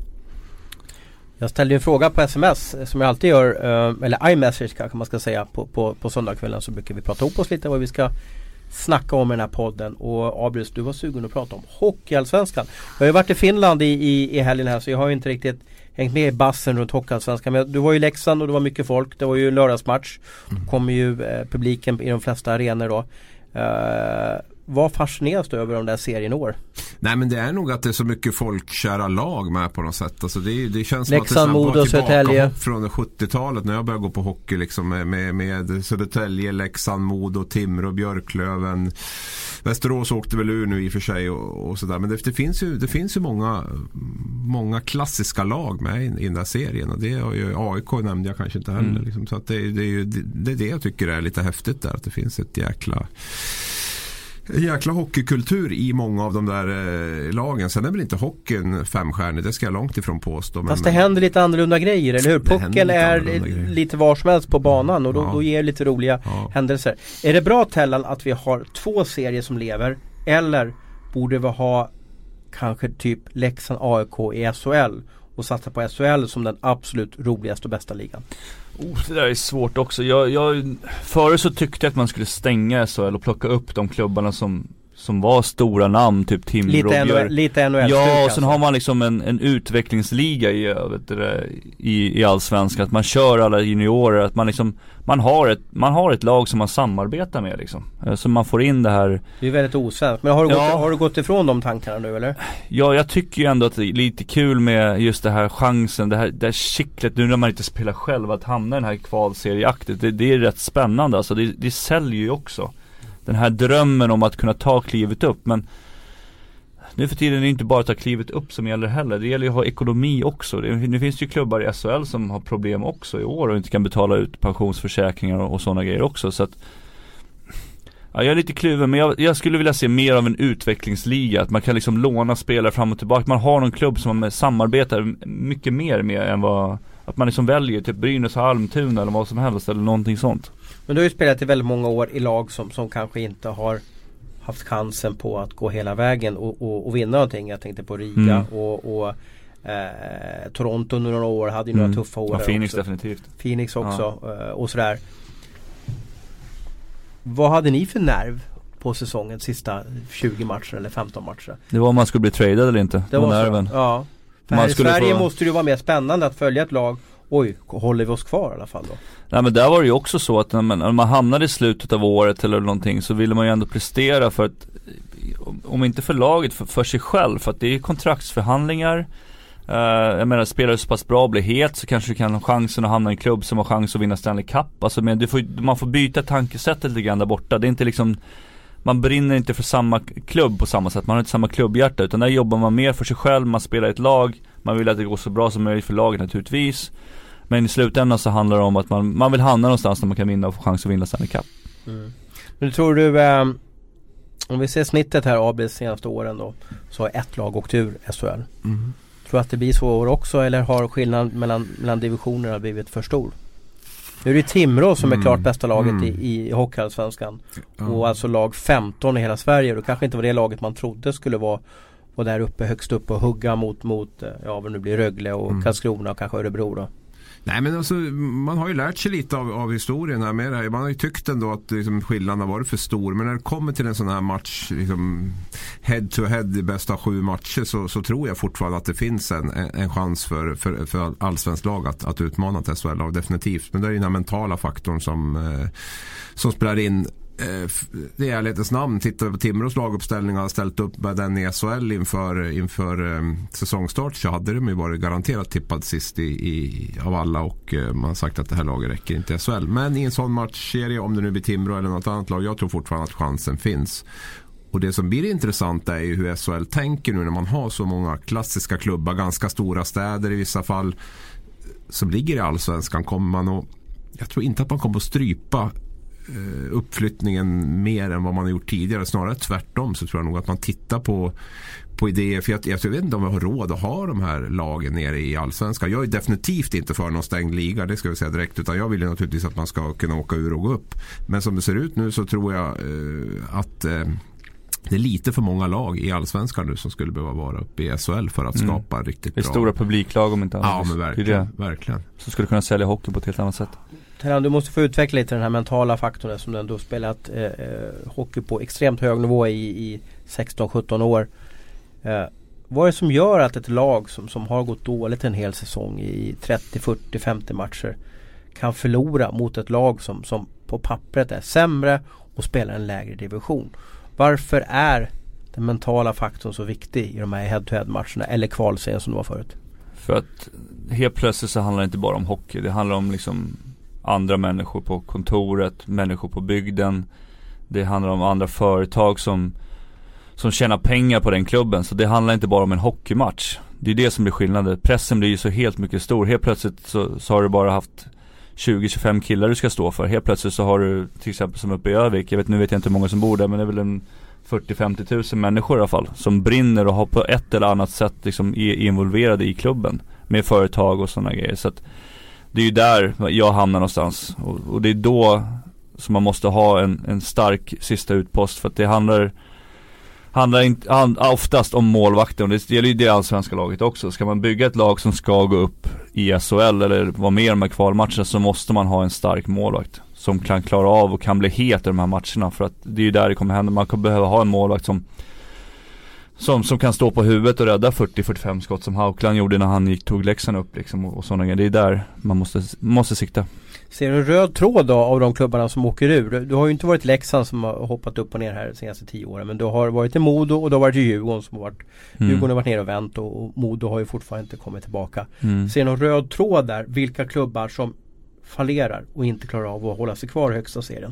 Jag ställde en fråga på sms som jag alltid gör, eller iMessage kanske man ska säga, på söndagskvällen så brukar vi prata ihop oss lite vad vi ska snacka om i den här podden. Och Abris, du var sugen att prata om Hockeyallsvenskan. Jag har ju varit i Finland i helgen här, så jag har ju inte riktigt hängt med i bassen runt Hockeyallsvenskan. Men du var ju i Leksand och det var mycket folk. Det var ju en lördagsmatch. Kommer ju publiken i de flesta arenor då. Vad fascineras du över de där serien år?
Nej, men det är nog att det är så mycket folkkära lag med på något sätt. Alltså det känns
Leksand,
som att det är
Södertälje
från 70-talet när jag började gå på hockey liksom, med Södertälje, Leksand, Modo, Timrå, Björklöven. Västerås åkte väl ur nu i och för sig och sådär. Men det finns ju många klassiska lag med i den där serien. Och det har ju AIK nämnde jag kanske inte heller. Liksom. Så att det är det jag tycker är lite häftigt där. Att det finns ett jäkla hockeykultur i många av de där lagen. Sen är väl inte hockeyn femstjärnig, det ska jag långt ifrån påstå.
Fast det händer lite annorlunda grejer, eller hur? Pucken är lite var som helst på banan och då ger lite roliga händelser. Är det bra, Tellan, att vi har 2 serier som lever, eller borde vi ha kanske typ Leksand AIK i SHL och satsa på SHL som den absolut roligaste och bästa ligan?
Det där är svårt också. Förut så tyckte jag att man skulle stänga SHL och plocka upp de klubbarna som var stora namn, typ Timrå,
lite NHL.
Ja, och sen har man liksom en utvecklingsliga i allsvenskan, att man kör alla juniorer, att man liksom man har ett lag som man samarbetar med liksom. Så man får in det här. Det är
väldigt osvenskt. Men har du gått ifrån de tankarna nu, eller?
Ja, jag tycker ju ändå att det är lite kul med just det här chansen, det här kittlet nu när man inte spelar själv, att hamna i den här kvalserieaktet. Det är rätt spännande, alltså det säljer ju också. Den här drömmen om att kunna ta klivet upp. Men nu för tiden är det inte bara att ta klivet upp som gäller heller. Det gäller ju att ha ekonomi också. Nu finns det ju klubbar i SHL som har problem också i år och inte kan betala ut pensionsförsäkringar och sådana grejer också. Så att Ja, jag är lite kluven, men jag skulle vilja se mer av en utvecklingsliga. Att man kan liksom låna spelare fram och tillbaka. Man har någon klubb som man samarbetar mycket mer med än vad... Att man liksom väljer typ Brynäs och Almtuna eller vad som helst eller någonting sånt.
Men du har ju spelat i väldigt många år i lag som kanske inte har haft chansen på att gå hela vägen och vinna någonting. Jag tänkte på Riga och Toronto under några år hade ju några tuffa år.
Ja, Phoenix
också.
Definitivt.
Phoenix också och sådär. Vad hade ni för nerv på säsongen sista 20 matcher eller 15 matcher?
Det var om man skulle bli traded eller inte.
Det var
nerven.
Så. Ja. För här i Sverige måste det ju vara mer spännande att följa ett lag. Oj, håller vi oss kvar i alla fall då?
Nej, men där var det ju också så att när man hamnade i slutet av året eller någonting så ville man ju ändå prestera för att, om inte för laget, för sig själv. För att det är kontraktsförhandlingar. Jag menar, spelar du så pass bra och blir het så kanske du kan ha chansen att hamna i en klubb som har chans att vinna Stanley Cup. Alltså, men man får byta tankesättet lite grann där borta. Det är inte liksom, man brinner inte för samma klubb på samma sätt. Man har inte samma klubbhjärta, utan där jobbar man mer för sig själv. Man spelar i ett lag. Man vill att det går så bra som möjligt för laget naturligtvis. Men i slutändan så handlar det om att man vill hamna någonstans där man kan vinna och få chans att vinna Stanley Cup.
Men tror du, om vi ser snittet här ABs senaste åren då, så har ett lag åkt ur SHL. Tror du att det blir så år också, eller har skillnaden mellan divisionerna blivit för stor? Nu är det Timrå som är klart bästa laget i Hockeyallsvenskan. Och alltså lag 15 i hela Sverige. Då kanske inte var det laget man trodde skulle vara där uppe, högst upp och hugga mot vad nu blir Rögle och Karlskrona och kanske Örebro då.
Nej, men alltså, man har ju lärt sig lite av historien här med det här. Man har ju tyckt ändå att liksom, skillnaden har varit för stor. Men när det kommer till en sån här match, liksom, head to head i bästa 7 matcher, så tror jag fortfarande att det finns en chans för allsvensk lag att utmana ett SHL-lag, definitivt. Men det är ju den här mentala faktorn som spelar in. Det är ärlighetens namn. Tittar vi på Timrås laguppställning och har ställt upp med den i SHL inför säsongstart, så hade de ju varit garanterat tippad sist av alla, och man har sagt att det här laget räcker inte i SHL. Men i en sån matchserie, om det nu blir Timrå eller något annat lag, jag tror fortfarande att chansen finns. Och det som blir intressant är ju hur SHL tänker nu när man har så många klassiska klubbar, ganska stora städer i vissa fall, som ligger i allsvenskan. Jag tror inte att man kommer att strypa uppflyttningen mer än vad man har gjort tidigare. Snarare tvärtom, så tror jag nog att man tittar på idéer. För jag vet inte om vi har råd att ha de här lagen nere i allsvenskan. Jag är definitivt inte för någon stängd liga, det ska vi säga direkt, utan jag vill ju naturligtvis att man ska kunna åka ur och gå upp. Men som det ser ut nu så tror jag att det är lite för många lag i allsvenskan nu som skulle behöva vara uppe i SHL för att skapa riktigt bra.
Det är stora publiklag om inte annat.
Ja, men verkligen.
Så skulle kunna sälja hockey på ett helt annat sätt.
Du måste få utveckla lite den här mentala faktorn som du ändå spelat hockey på extremt hög nivå i 16-17 år. Vad är det som gör att ett lag som har gått dåligt en hel säsong i 30, 40, 50 matcher kan förlora mot ett lag som på pappret är sämre och spelar en lägre division? Varför är den mentala faktorn så viktig i de här head-to-head-matcherna eller kvalserien som det var förut?
För att helt plötsligt så handlar det inte bara om hockey. Det handlar om liksom andra människor på kontoret, människor på bygden. Det handlar om andra företag som tjänar pengar på den klubben. Så det handlar inte bara om en hockeymatch. Det är det som blir skillnaden. Pressen blir ju så helt mycket stor. Helt plötsligt så har du bara haft 20-25 killar du ska stå för. Helt plötsligt så har du till exempel som uppe i Övik. Nu vet jag inte hur många som bor där, men det är väl en 40-50 tusen människor i alla fall som brinner och har på ett eller annat sätt liksom är involverade i klubben med företag och sådana grejer. Så att det är ju där jag hamnar någonstans. Och det är då som man måste ha en stark sista utpost. För att det handlar oftast om målvakten. Och det gäller ju det allsvenska laget också. Ska man bygga ett lag som ska gå upp i SHL eller vara med i de här kvalmatcherna, så måste man ha en stark målvakt som kan klara av och kan bli het i de här matcherna. För att det är ju där det kommer hända. Man kommer behöva ha en målvakt som kan stå på huvudet och rädda 40-45 skott som Haukland gjorde när han tog Leksand upp liksom, och sådana grejer. Det är där man måste sikta. Ser du en röd tråd då av de klubbarna som åker ur? Du har ju inte varit Leksand som har hoppat upp och ner här de senaste 10 åren, men du har varit i Modo och du har varit i Djurgården som har varit Djurgården har varit ner och vänt, och Modo har ju fortfarande inte kommit tillbaka. Ser du någon röd tråd där? Vilka klubbar som fallerar och inte klarar av att hålla sig kvar i högsta serien?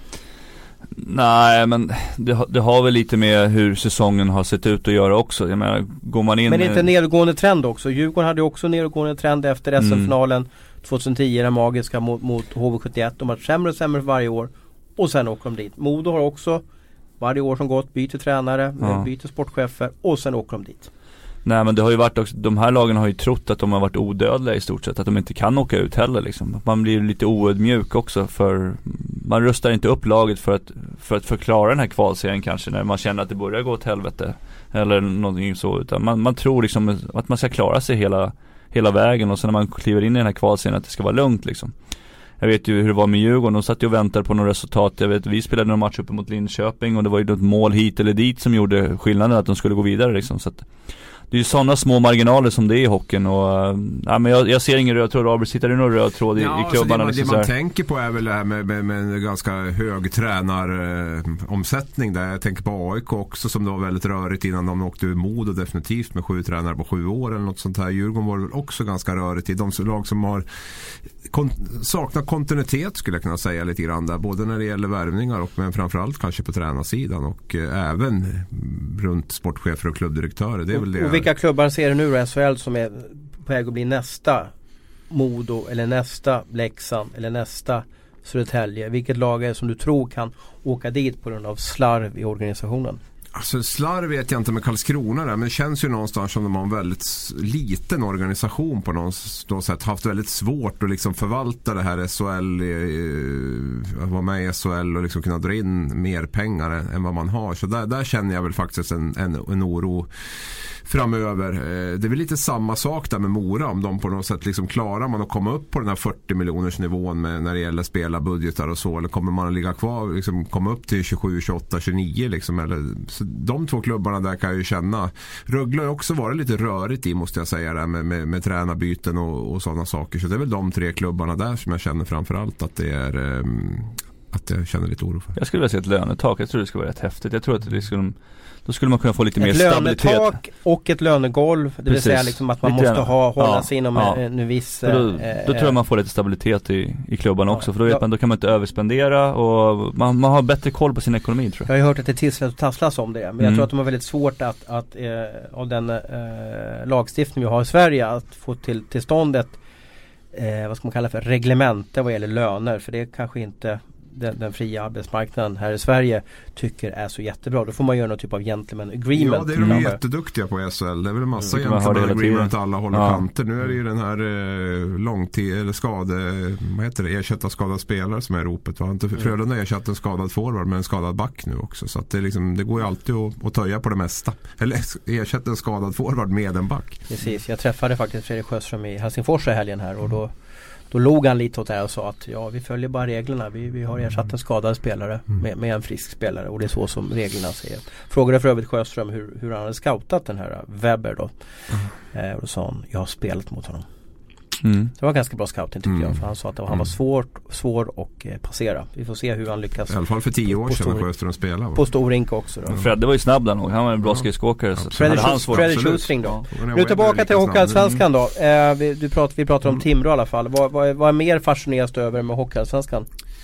Nej, men det har väl lite med hur säsongen har sett ut att göra också. Jag menar, går man in... Men inte en nedgående trend också? Djurgården hade också nedgående trend efter SM-finalen 2010, den magiska mot HV71. De har sämre och sämre varje år
och sen åker de dit. Modo har också varje år som gått byter tränare, byter sportchefer och sen åker de dit.
Nej, men det har ju varit också, de här lagen har ju trott att de har varit odödliga i stort sett, att de inte kan åka ut heller liksom. Man blir lite oödmjuk också, för man rustar inte upp laget för att förklara den här kvalserien kanske när man känner att det börjar gå åt helvete eller någonting så, utan man tror liksom att man ska klara sig hela vägen, och sen när man kliver in i den här kvalserien att det ska vara lugnt liksom. Jag vet ju hur det var med Djurgården, de satt ju och väntade på några resultat. Jag vet, vi spelade någon match uppe mot Linköping och det var ju något mål hit eller dit som gjorde skillnaden att de skulle gå vidare liksom. Så att det är ju sådana små marginaler som det är i hockeyn, och men jag ser ingen röd tråd. Robert, sitter det någon röd tråd i klubbarna?
Det man tänker på är väl det här med en ganska hög tränaromsättning där. Jag tänker på AIK också, som då var väldigt rörigt innan de åkte ur Modo, definitivt med 7 tränare på 7 år eller något sånt här. Djurgården var väl också ganska rörigt i de lag som har saknar kontinuitet, skulle jag kunna säga lite grann där, både när det gäller värvningar men framförallt kanske på tränarsidan och även runt sportchefer och klubbdirektörer. Det är väl det.
Och vilka klubbar ser du nu då, SHL, som är på väg att bli nästa Modo eller nästa Leksand eller nästa Södertälje? Vilket lag är som du tror kan åka dit på grund av slarv i organisationen?
Alltså slarv vet jag inte med Karlskrona där, men det känns ju någonstans som de har en väldigt liten organisation på något sätt, haft väldigt svårt att liksom förvalta det här SHL, vara med i SHL och liksom kunna dra in mer pengar än vad man har. Så där känner jag väl faktiskt en oro framöver. Det är väl lite samma sak där med Mora, om de på något sätt liksom klarar man att komma upp på den här 40 miljoners nivån när det gäller spelarbudgetar och så, eller kommer man att ligga kvar, liksom komma upp till 27, 28, 29 liksom, eller så de två klubbarna där kan jag ju känna. Rögle har också varit lite rörigt i, måste jag säga, där med tränarbyten och sådana saker, så det är väl de 3 klubbarna där som jag känner framförallt att det är att jag känner lite oro för.
Jag skulle vilja se ett lönetak. Jag tror det skulle vara rätt häftigt. Jag tror att då skulle man kunna få lite mer stabilitet.
Ett lönetak och ett lönegolv. Det vill säga liksom att man måste hålla sig inom en viss...
Då tror jag man får lite stabilitet i klubban också. För då vet man, då kan man inte överspendera och man har bättre koll på sin ekonomi, tror jag.
Jag har hört att det tisslas och tasslas om det. Men jag tror att de har väldigt svårt att av den lagstiftning vi har i Sverige att få till stånd ett vad ska man kalla för reglemente vad gäller löner. För det kanske inte den fria arbetsmarknaden här i Sverige tycker är så jättebra. Då får man göra någon typ av gentleman agreement.
Ja, det är de jätteduktiga på SHL. Det är väl en massa gentleman agreement alla håller kanter. Nu är det ju den här ersätta skadad spelare som är ropet. Var inte Frölunda ersatt en skadad forward med en skadad back nu också. Så att det går ju alltid att töja på det mesta. Eller ersätta en skadad forward med en back. Precis,
jag träffade faktiskt Fredrik Sjöström i Helsingfors i helgen här, och då låg han lite åt det här och sa att vi följer bara reglerna. Vi har ersatt en skadad spelare med en frisk spelare, och det är så som reglerna säger. Frågade för övrigt Sjöström hur han hade scoutat den här Weber då. Och då sa han, jag har spelat mot honom. Det var ganska bra scouting tycker jag, för han sa att han var svår och passera. Vi får se hur han lyckas.
I alla fall för 10 år sedan Sjöström spelade.
På stor rink också då.
Fredde var ju snabb där nog. Han var en bra skridskoåkare.
Fredrik Schustring då. Nu tillbaka till Hockeyallsvenskan då. Vi pratar om Timrå i alla fall. Vad är mer fascinerande över med Hockeyallsvenskan?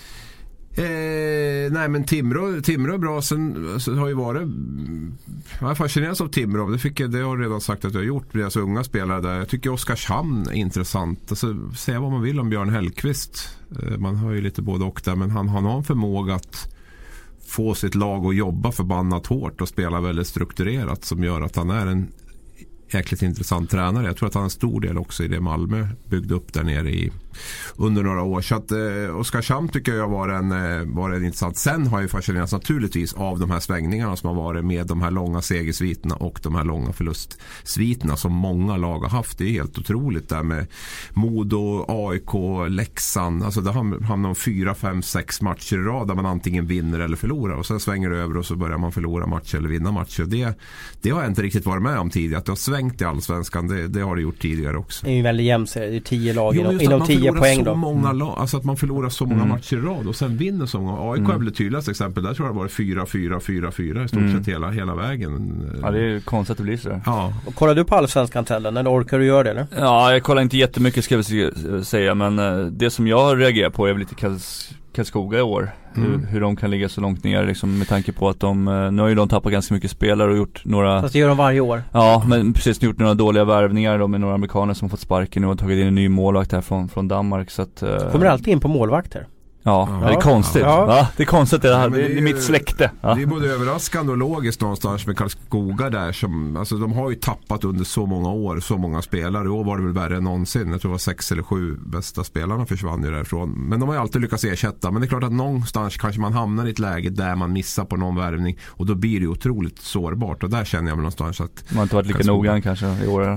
Nej, men Timrå är bra. Sen har ju varit, jag fascineras av Timrå. Det har jag redan sagt att jag har gjort. Deras unga spelare där. Jag tycker Oskarshamn är intressant. Alltså, säga vad man vill om Björn Hellqvist. Man har ju lite både och där, men han har en förmåga att få sitt lag att jobba förbannat hårt och spela väldigt strukturerat, som gör att han är en jäkligt intressant tränare. Jag tror att han har en stor del också i det Malmö byggde upp där nere under några år. Så att Oskarshamn tycker jag var en intressant. Sen har jag fascinerats naturligtvis av de här svängningarna som har varit med de här långa segersviterna och de här långa förlustsviterna som många lag har haft. Det är helt otroligt där med Modo, AIK, Leksand. Alltså det hamnar om 4, 5, 6 matcher i rad där man antingen vinner eller förlorar, och sen svänger det över och så börjar man förlora matcher eller vinna matcher. Det har jag inte riktigt varit med om tidigare. Att det har svängt i Allsvenskan, det har det gjort tidigare också.
Det är ju väldigt jämnt. Det är 10 lag inom 10 poäng då.
Många lag, alltså att man förlorar så många matcher i rad och sen vinner så många. AIK är väl det tydligaste exempel. Där tror jag det var 4-4-4-4 i stort sett hela vägen.
Ja, det är ju konstigt att det blir så.
Ja. Och kollar du på Allsvenskan-tällen, eller orkar du göra det eller?
Ja, jag kollar inte jättemycket ska vi säga, men det som jag reagerar på är väl lite Karlskoga i år. Hur de kan ligga så långt ner liksom, med tanke på att nu har ju de tappat ganska mycket spelare och gjort några...
Fast det gör de varje år.
Ja, men precis gjort några dåliga värvningar då, med några amerikaner som har fått sparken nu och tagit in en ny målvakt här från Danmark. Så att,
kommer alltid in på målvakter?
Ja, det är konstigt. Ja, det är konstigt det här. Det är mitt släkte. Ja.
Det är både överraskande och logiskt någonstans med Karlskoga där som, alltså de har ju tappat under så många år, så många spelare. I år var det väl värre än någonsin. Jag tror det var 6 eller 7 bästa spelarna försvann ju därifrån. Men de har ju alltid lyckats ersätta. Men det är klart att någonstans kanske man hamnar i ett läge där man missar på någon värvning och då blir det otroligt sårbart. Och där känner jag väl någonstans att
man har inte varit lika noggrann kanske i år.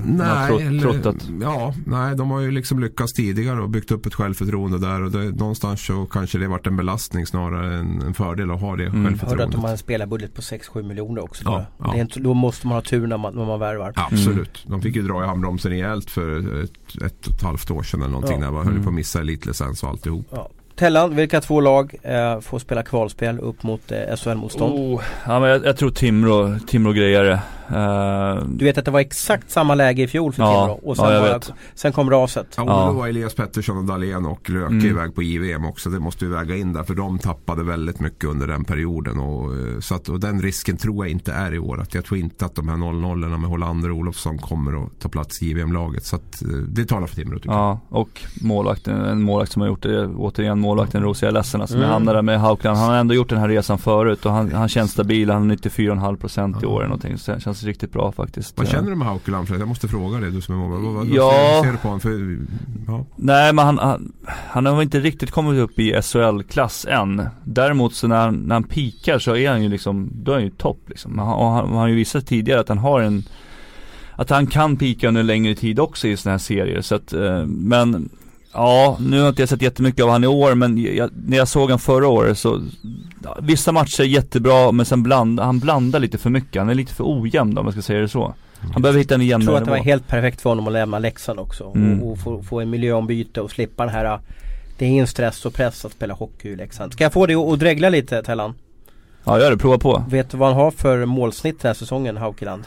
Nej, de har ju liksom lyckats tidigare och byggt upp ett självförtroende där och det, någonstans så kanske det varit en belastning snarare än en fördel att ha det självförtroendet.
Jag hörde att de har en spelarbudget på 6-7 miljoner också. Ja. Det är inte, då måste man ha tur när man värvar.
Absolut. De fick ju dra i handbromsen rejält för ett och ett halvt år sedan eller någonting när man höll på att missa elitlicens och alltihop.
Ja. Tellan, vilka 2 lag får spela kvalspel upp mot SHL-motstånd?
Ja, men jag tror Timrå grejare.
Du vet att det var exakt samma läge i fjol för Timrå och sen kom raset.
Ja, och då var Elias Pettersson och Dahlén och Löke iväg på JVM också. Det måste vi väga in där för de tappade väldigt mycket under den perioden och den risken tror jag inte är i år. Jag tror inte att de här 0-0 med Hollander och Olofsson kommer att ta plats i JVM-laget så att det talar för Timrå tycker jag.
Och en målvakt som har gjort det, återigen målvakten Rosia Lessena som hamnade med Haukland. Han har ändå gjort den här resan förut och han känns stabil. Han har 94,5% i år eller någonting. Så det känns riktigt bra faktiskt.
Vad känner du med Haukland? Jag måste fråga dig, du som är målvakt. Vad ser du på honom?
Nej, men han har inte riktigt kommit upp i SHL-klass än. Däremot så när han pikar så är han ju liksom, då är han ju topp liksom. Han har ju visat tidigare att han har att han kan pika under längre tid också i såna här serier. Så att, men ja, nu har inte jag sett jättemycket av han i år, men när jag såg han förra året så vissa matcher är jättebra, men sen han blandar lite för mycket. Han är lite för ojämn om man ska säga det så. Han behöver hitta en jämnare.
Jag tror att det var helt perfekt för honom att lämna Leksand också och få en miljöombyte och slippa den här. Det är ingen stress och press att spela hockey i Leksand. Ska jag få det att dregla lite, Tellan?
Ja, gör det. Prova på.
Vet du vad han har för målsnitt den här säsongen, Haukeland?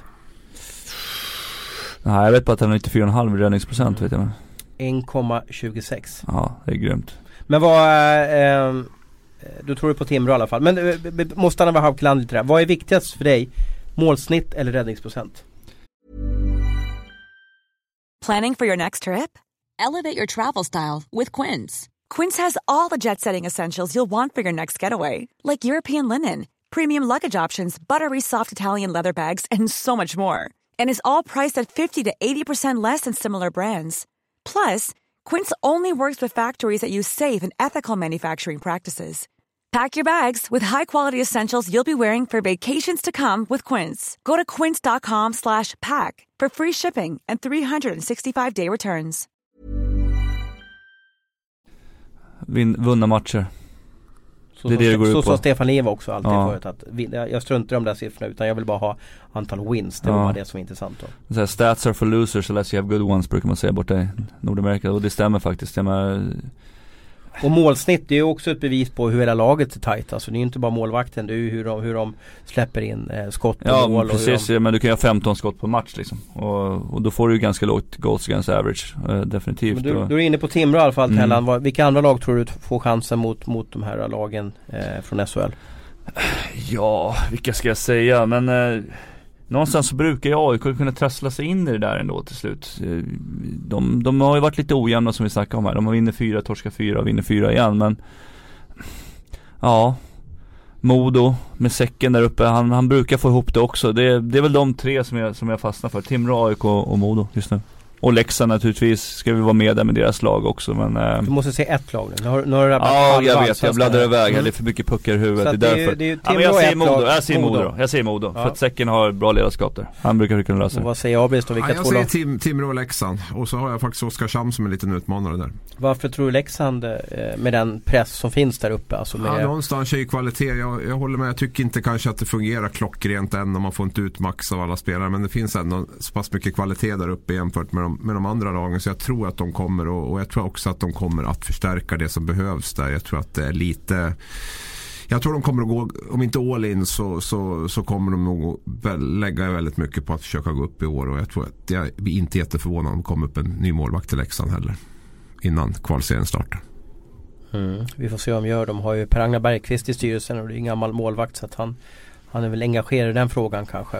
Nej, jag vet bara att han har 94,5 räddningsprocent, vet jag.
1,26.
Ja, det är grymt.
Men vad du tror på Timrå i alla fall. Men måste han vara Haukeland lite där. Vad är viktigast för dig? Målsnitt eller räddningsprocent?
Planning for your next trip? Elevate your travel style with Quince. Quince has all the jet-setting essentials you'll want for your next getaway. Like European linen, premium luggage options, buttery soft Italian leather bags, and so much more. And is all priced at 50 to 80% less than similar brands. Plus, Quince only works with factories that use safe and ethical manufacturing practices. Pack your bags with high-quality essentials you'll be wearing for vacations to come with Quince. Go to quince.com/pack for free shipping and 365-day returns.
Vunna matcher.
Så sa Stefan Leva också alltid förut att jag struntar i de där siffrorna utan jag vill bara ha antal wins. Det var bara det som är intressant då.
Så här, stats are for losers unless you have good ones brukar man säga borta i Nordamerika och det stämmer faktiskt.
Och målsnitt, det är ju också ett bevis på hur hela laget är tajt. Alltså det är ju inte bara målvakten, det är ju hur de släpper in skott på mål.
Ja, precis. Men du kan ju ha 15 skott på match liksom. Och då får du ju ganska lågt goals against average, definitivt. Men
du är inne på Timrå i alla fall, Tellan. Vilka andra lag tror du får chansen mot de här lagen från SHL?
Ja, vilka ska jag säga? Men någonstans så brukar jag kunna trassla sig in i det där ändå till slut. De har ju varit lite ojämna som vi snackade om här. De har vinner 4, torskar 4 och vinner 4 igen. Men ja, Modo med säcken där uppe. Han brukar få ihop det också. Det är väl de 3 som jag fastnar för. Timrå, AIK och Modo just nu. Och Leksand naturligtvis ska vi vara med där med deras lag också. Men,
du måste se ett lag nu.
Jag vet, jag bladdar iväg. Det är för mycket puckar i huvudet. Det är därför. Jag säger Modo. För att säcken har bra ledarskap där. Han brukar kunna lösa det.
Vad säger Abris då?
Jag säger Timrå och Leksand. Och så har jag faktiskt Oskarshamn som en liten utmanare där.
Varför tror du Leksand med den press som finns där uppe? Alltså med
någonstans är ju kvalitet. Jag håller med. Jag tycker inte kanske att det fungerar klockrent än om man får inte ut max av alla spelare. Men det finns ändå så pass mycket kvalitet där uppe jämfört med de andra lagen, så jag tror att de kommer och jag tror också att de kommer att förstärka det som behövs där. Jag tror att det är lite, jag tror de kommer att gå, om inte all in så kommer de nog lägga väldigt mycket på att försöka gå upp i år, och jag tror att jag blir inte jätteförvånad om det kommer upp en ny målvakt till Leksand heller innan kvalserien startar.
Vi får se om de gör. De har ju Per-Agnar Bergqvist i styrelsen och det är en gammal målvakt, så att han är väl engagerad i den frågan kanske.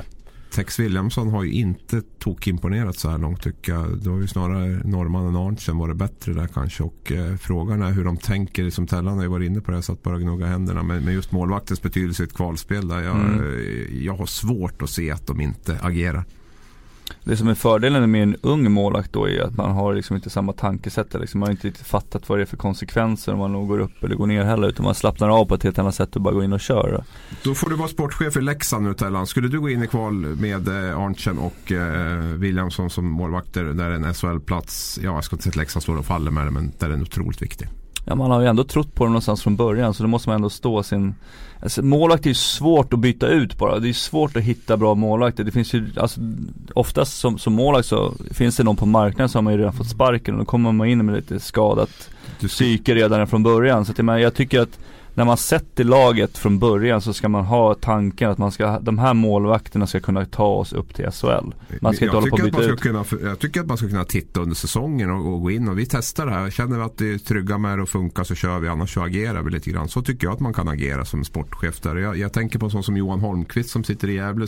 Tex Williamson har ju inte imponerat så här långt tycker jag. Det var ju snarare norrmannen Arntzen var det bättre där kanske. Och frågan är hur de tänker, som Tellan har ju varit inne på det, så att bara gnugga händerna. Men just målvaktens betydelse i ett kvalspel där jag har svårt att se att de inte agerar.
Det som är fördelen med en ung målvakt då är att man har liksom inte samma tankesätt. Liksom man har inte riktigt fattat vad det är för konsekvenser om man nog går upp eller går ner heller, utan man slappnar av på ett helt annat sätt och bara går in och kör.
Då får du vara sportchef i Leksand nu, Tellan. Skulle du gå in i kval med Arntzen och Williamson som målvakter där en SHL-plats, jag ska inte säga att Leksand står och faller med det, men där är den otroligt viktig. Ja,
man har ju ändå trott på det någonstans från början, så då måste man ändå stå sin... Alltså, målvakt är ju svårt att byta ut bara. Det är svårt att hitta bra målvakter. Det finns ju, alltså, oftast som målvakt så finns det någon på marknaden som har ju redan fått sparken, och då kommer man in med lite skadat psyke redan från början. Så att jag tycker att när man sätter laget från början så ska man ha tanken att de här målvakterna ska kunna ta oss upp till SHL. Man ska inte hålla på att byta ut.
Jag tycker att man ska kunna titta under säsongen och gå in och vi testar det här. Känner vi att det är trygga med det och funkar så kör vi, annars så agerar vi lite grann. Så tycker jag att man kan agera som sportchef där. Jag tänker på sån som Johan Holmqvist som sitter i Gävle.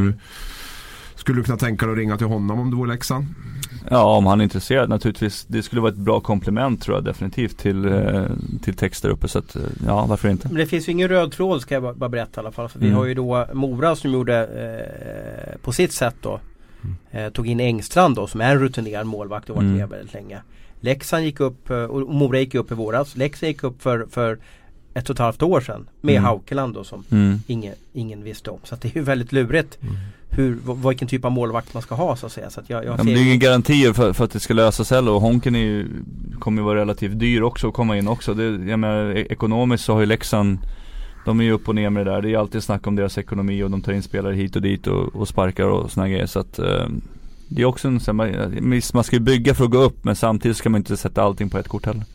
Skulle du kunna tänka dig att ringa till honom om du var i Leksand?
Ja, om han är intresserad naturligtvis. Det skulle vara ett bra komplement tror jag definitivt till text där uppe. Så att, ja, varför inte?
Men det finns ju ingen röd tråd, ska jag bara berätta i alla fall. För vi har ju då Mora som gjorde på sitt sätt då. Tog in Engstrand då, som är en rutinerad målvakt och varit med väldigt länge. Leksand gick upp och Mora gick upp i våras. Leksand gick upp för 1,5 år sedan med Haukeland då, som ingen visste om. Så att det är ju väldigt lurigt vilken typ av målvakt man ska ha så att säga. Så att jag
men det är ju ingen garantier för att det ska lösas heller, och Honken kommer ju vara relativt dyr också att komma in också. Jag menar, ekonomiskt så har ju Leksand, de är ju upp och ner med det där. Det är alltid snack om deras ekonomi och de tar in spelare hit och dit och sparkar och såna grejer. Så att det är också man ska ju bygga för att gå upp, men samtidigt ska man inte sätta allting på ett kort heller.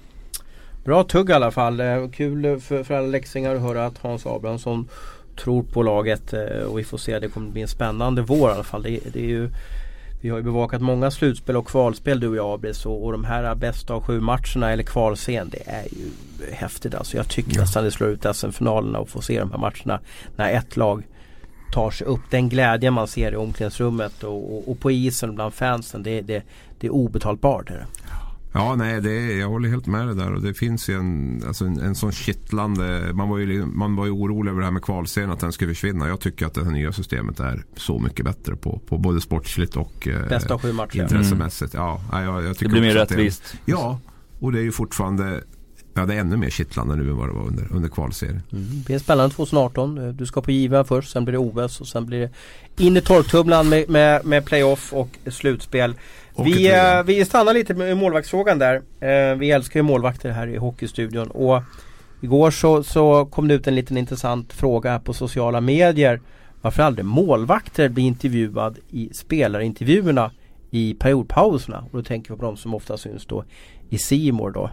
Bra tugg i alla fall. Kul för alla läxingar att höra att Hans Abrahamsson tror på laget, och vi får se, det kommer bli en spännande vår i alla fall. Det är ju, vi har ju bevakat många slutspel och kvalspel du och jag, Abris, och de här bästa av 7 matcherna eller kvalscen, det är ju häftigt alltså. Jag tycker nästan det slår ut SM-finalerna och få se de här matcherna när ett lag tar sig upp. Den glädje man ser i omklädningsrummet och på isen bland fansen, det är obetalbart.
Ja, nej, jag håller helt med det där, och det finns ju en sån kittlande, man var ju orolig över det här med kvalserien att den skulle försvinna. Jag tycker att det här nya systemet är så mycket bättre på både sportsligt och
bästa av 7 matcher
intressemässigt. Ja, jag tycker
det blir mer rättvist.
Ja, och det är ju fortfarande det är ännu mer kittlande nu än vad det var under kvalserien.
Det är spännande 2018. Du ska på giva först, sen blir det OS och sen blir det in i torktumlan med playoff och slutspel. Vi stannar lite med målvaktsfrågan där. Vi älskar ju målvakter här i Hockeystudion, och igår så kom det ut en liten intressant fråga på sociala medier. Varför aldrig målvakter blir intervjuad i spelarintervjuerna i periodpauserna? Och då tänker vi på de som ofta syns då i C More då.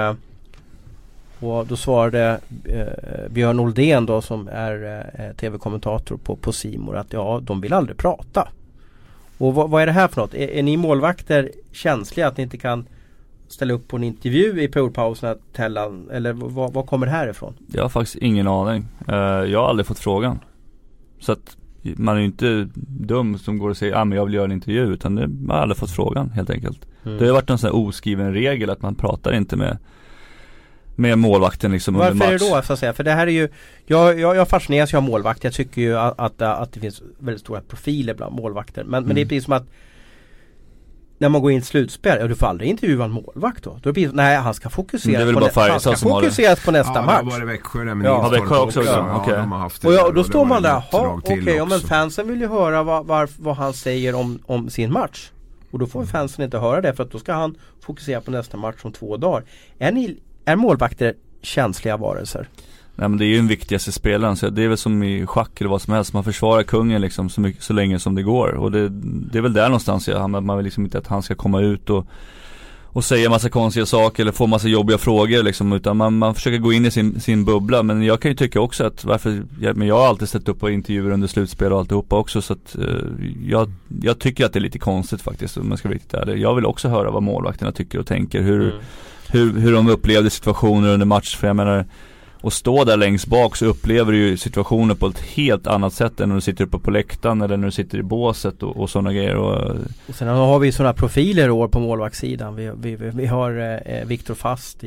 Och då svarade Björn Oldén då, som är tv-kommentator på C More, att ja, de vill aldrig prata. Och vad är det här för något? Är ni målvakter känsliga att ni inte kan ställa upp på en intervju i periodpauserna, Tellan? Eller vad kommer det här ifrån?
Jag har faktiskt ingen aning. Jag har aldrig fått frågan. Så att man är ju inte dum som går och säger men jag vill göra en intervju, utan man har aldrig fått frågan helt enkelt. Det har ju varit någon sån här oskriven regel att man pratar inte med målvakten liksom under match.
Varför är det då, så att säga? För det här är ju, jag fascineras ju av målvakt. Jag tycker ju att det finns väldigt stora profiler bland målvakter. Men det är precis som att när man går in i ett slutspel, du får aldrig intervjua en målvakt då. Då är det precis, nej, han ska fokusera på nästa match.
Ja, var det Växjö där, men
Växjö också.
Okay.
De
har haft det.
Och då står man där, men fansen vill ju höra vad han säger om sin match. Och då får fansen inte höra det, för att då ska han fokusera på nästa match om 2 dagar. Är målvakter känsliga varelser?
Nej, men det är ju den viktigaste spelaren, så det är väl som i schack eller vad som helst. Man försvarar kungen liksom så länge som det går. Och det är väl där någonstans man vill liksom inte att han ska komma ut och säga massa konstiga saker eller få massa jobbiga frågor liksom, utan man försöker gå in i sin bubbla. Men jag kan ju tycka också att men jag har alltid sett upp på intervjuer under slutspel och alltihopa också, så att jag tycker att det är lite konstigt faktiskt, om man ska vara riktigt ärlig. Jag vill också höra vad målvakterna tycker och tänker, hur de upplevde situationer under match. För jag menar, och stå där längst bak så upplever du ju situationer på ett helt annat sätt än när du sitter uppe på läktaren eller när du sitter i båset och sådana grejer. Och
sen har vi sådana profiler i år på målvaktssidan. Vi har Viktor Fast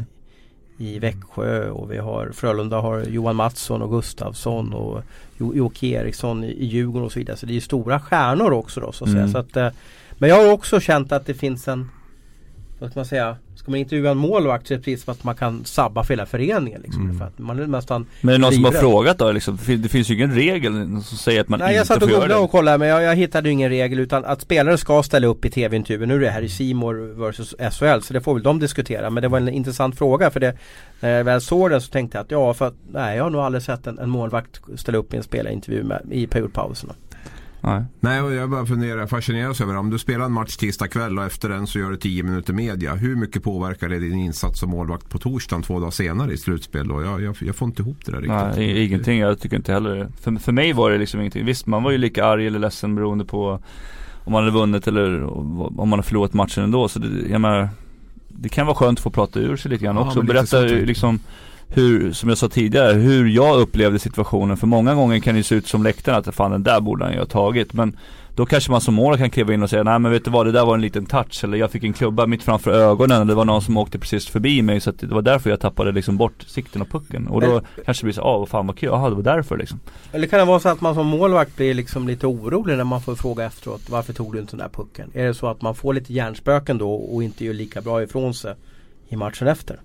i Växjö, och vi har Frölunda har Johan Mattsson och Gustafsson och Jocke Eriksson i Djurgården och så vidare. Så det är ju stora stjärnor också då, så att säga. Så att, men jag har också känt att det finns en, vad ska man säga, ska man intervjua en målvakt så är det precis som att man kan sabba för hela föreningen liksom, för att man är nästan.
Men är det någon som har frågat då liksom? Det finns ju ingen regel som säger att man inte får göra det.
Jag satt och googlade och kollade, men jag hittade ju ingen regel, utan att spelare ska ställa upp i tv-intervjuer. Nu är det här i C-more versus SHL, så det får väl de diskutera, men det var en intressant fråga, för det, när jag väl såg den så tänkte jag att jag har nog aldrig sett en målvakt ställa upp i en spelarintervju i periodpauserna.
Nej, och jag bara fascineras över om du spelar en match tisdag kväll och efter den så gör du 10 minuter media. Hur mycket påverkar det din insats som målvakt på torsdagen 2 dagar senare i slutspel då? Jag får inte ihop det där riktigt.
Nej, ingenting. Jag tycker inte heller. För mig var det liksom ingenting. Visst, man var ju lika arg eller ledsen beroende på om man hade vunnit eller om man hade förlorat matchen ändå. Så jag menar, det kan vara skönt att få prata ur sig lite grann också. Berätta liksom hur, som jag sa tidigare, hur jag upplevde situationen. För många gånger kan det se ut som läktaren att fan, den där borde han ju ha tagit. Men då kanske man som mål kan kliva in och säga, nej men vet du vad, det där var en liten touch. Eller jag fick en klubba mitt framför ögonen. Eller det var någon som åkte precis förbi mig. Så att det var därför jag tappade liksom bort sikten och pucken. Och då kanske det blir så, vad fan vad kul, det var därför liksom.
Eller kan det vara så att man som målvakt blir liksom lite orolig när man får fråga efteråt, varför tog du inte den där pucken? Är det så att man får lite hjärnspöken då och inte gör lika bra ifrån sig i matchen efter?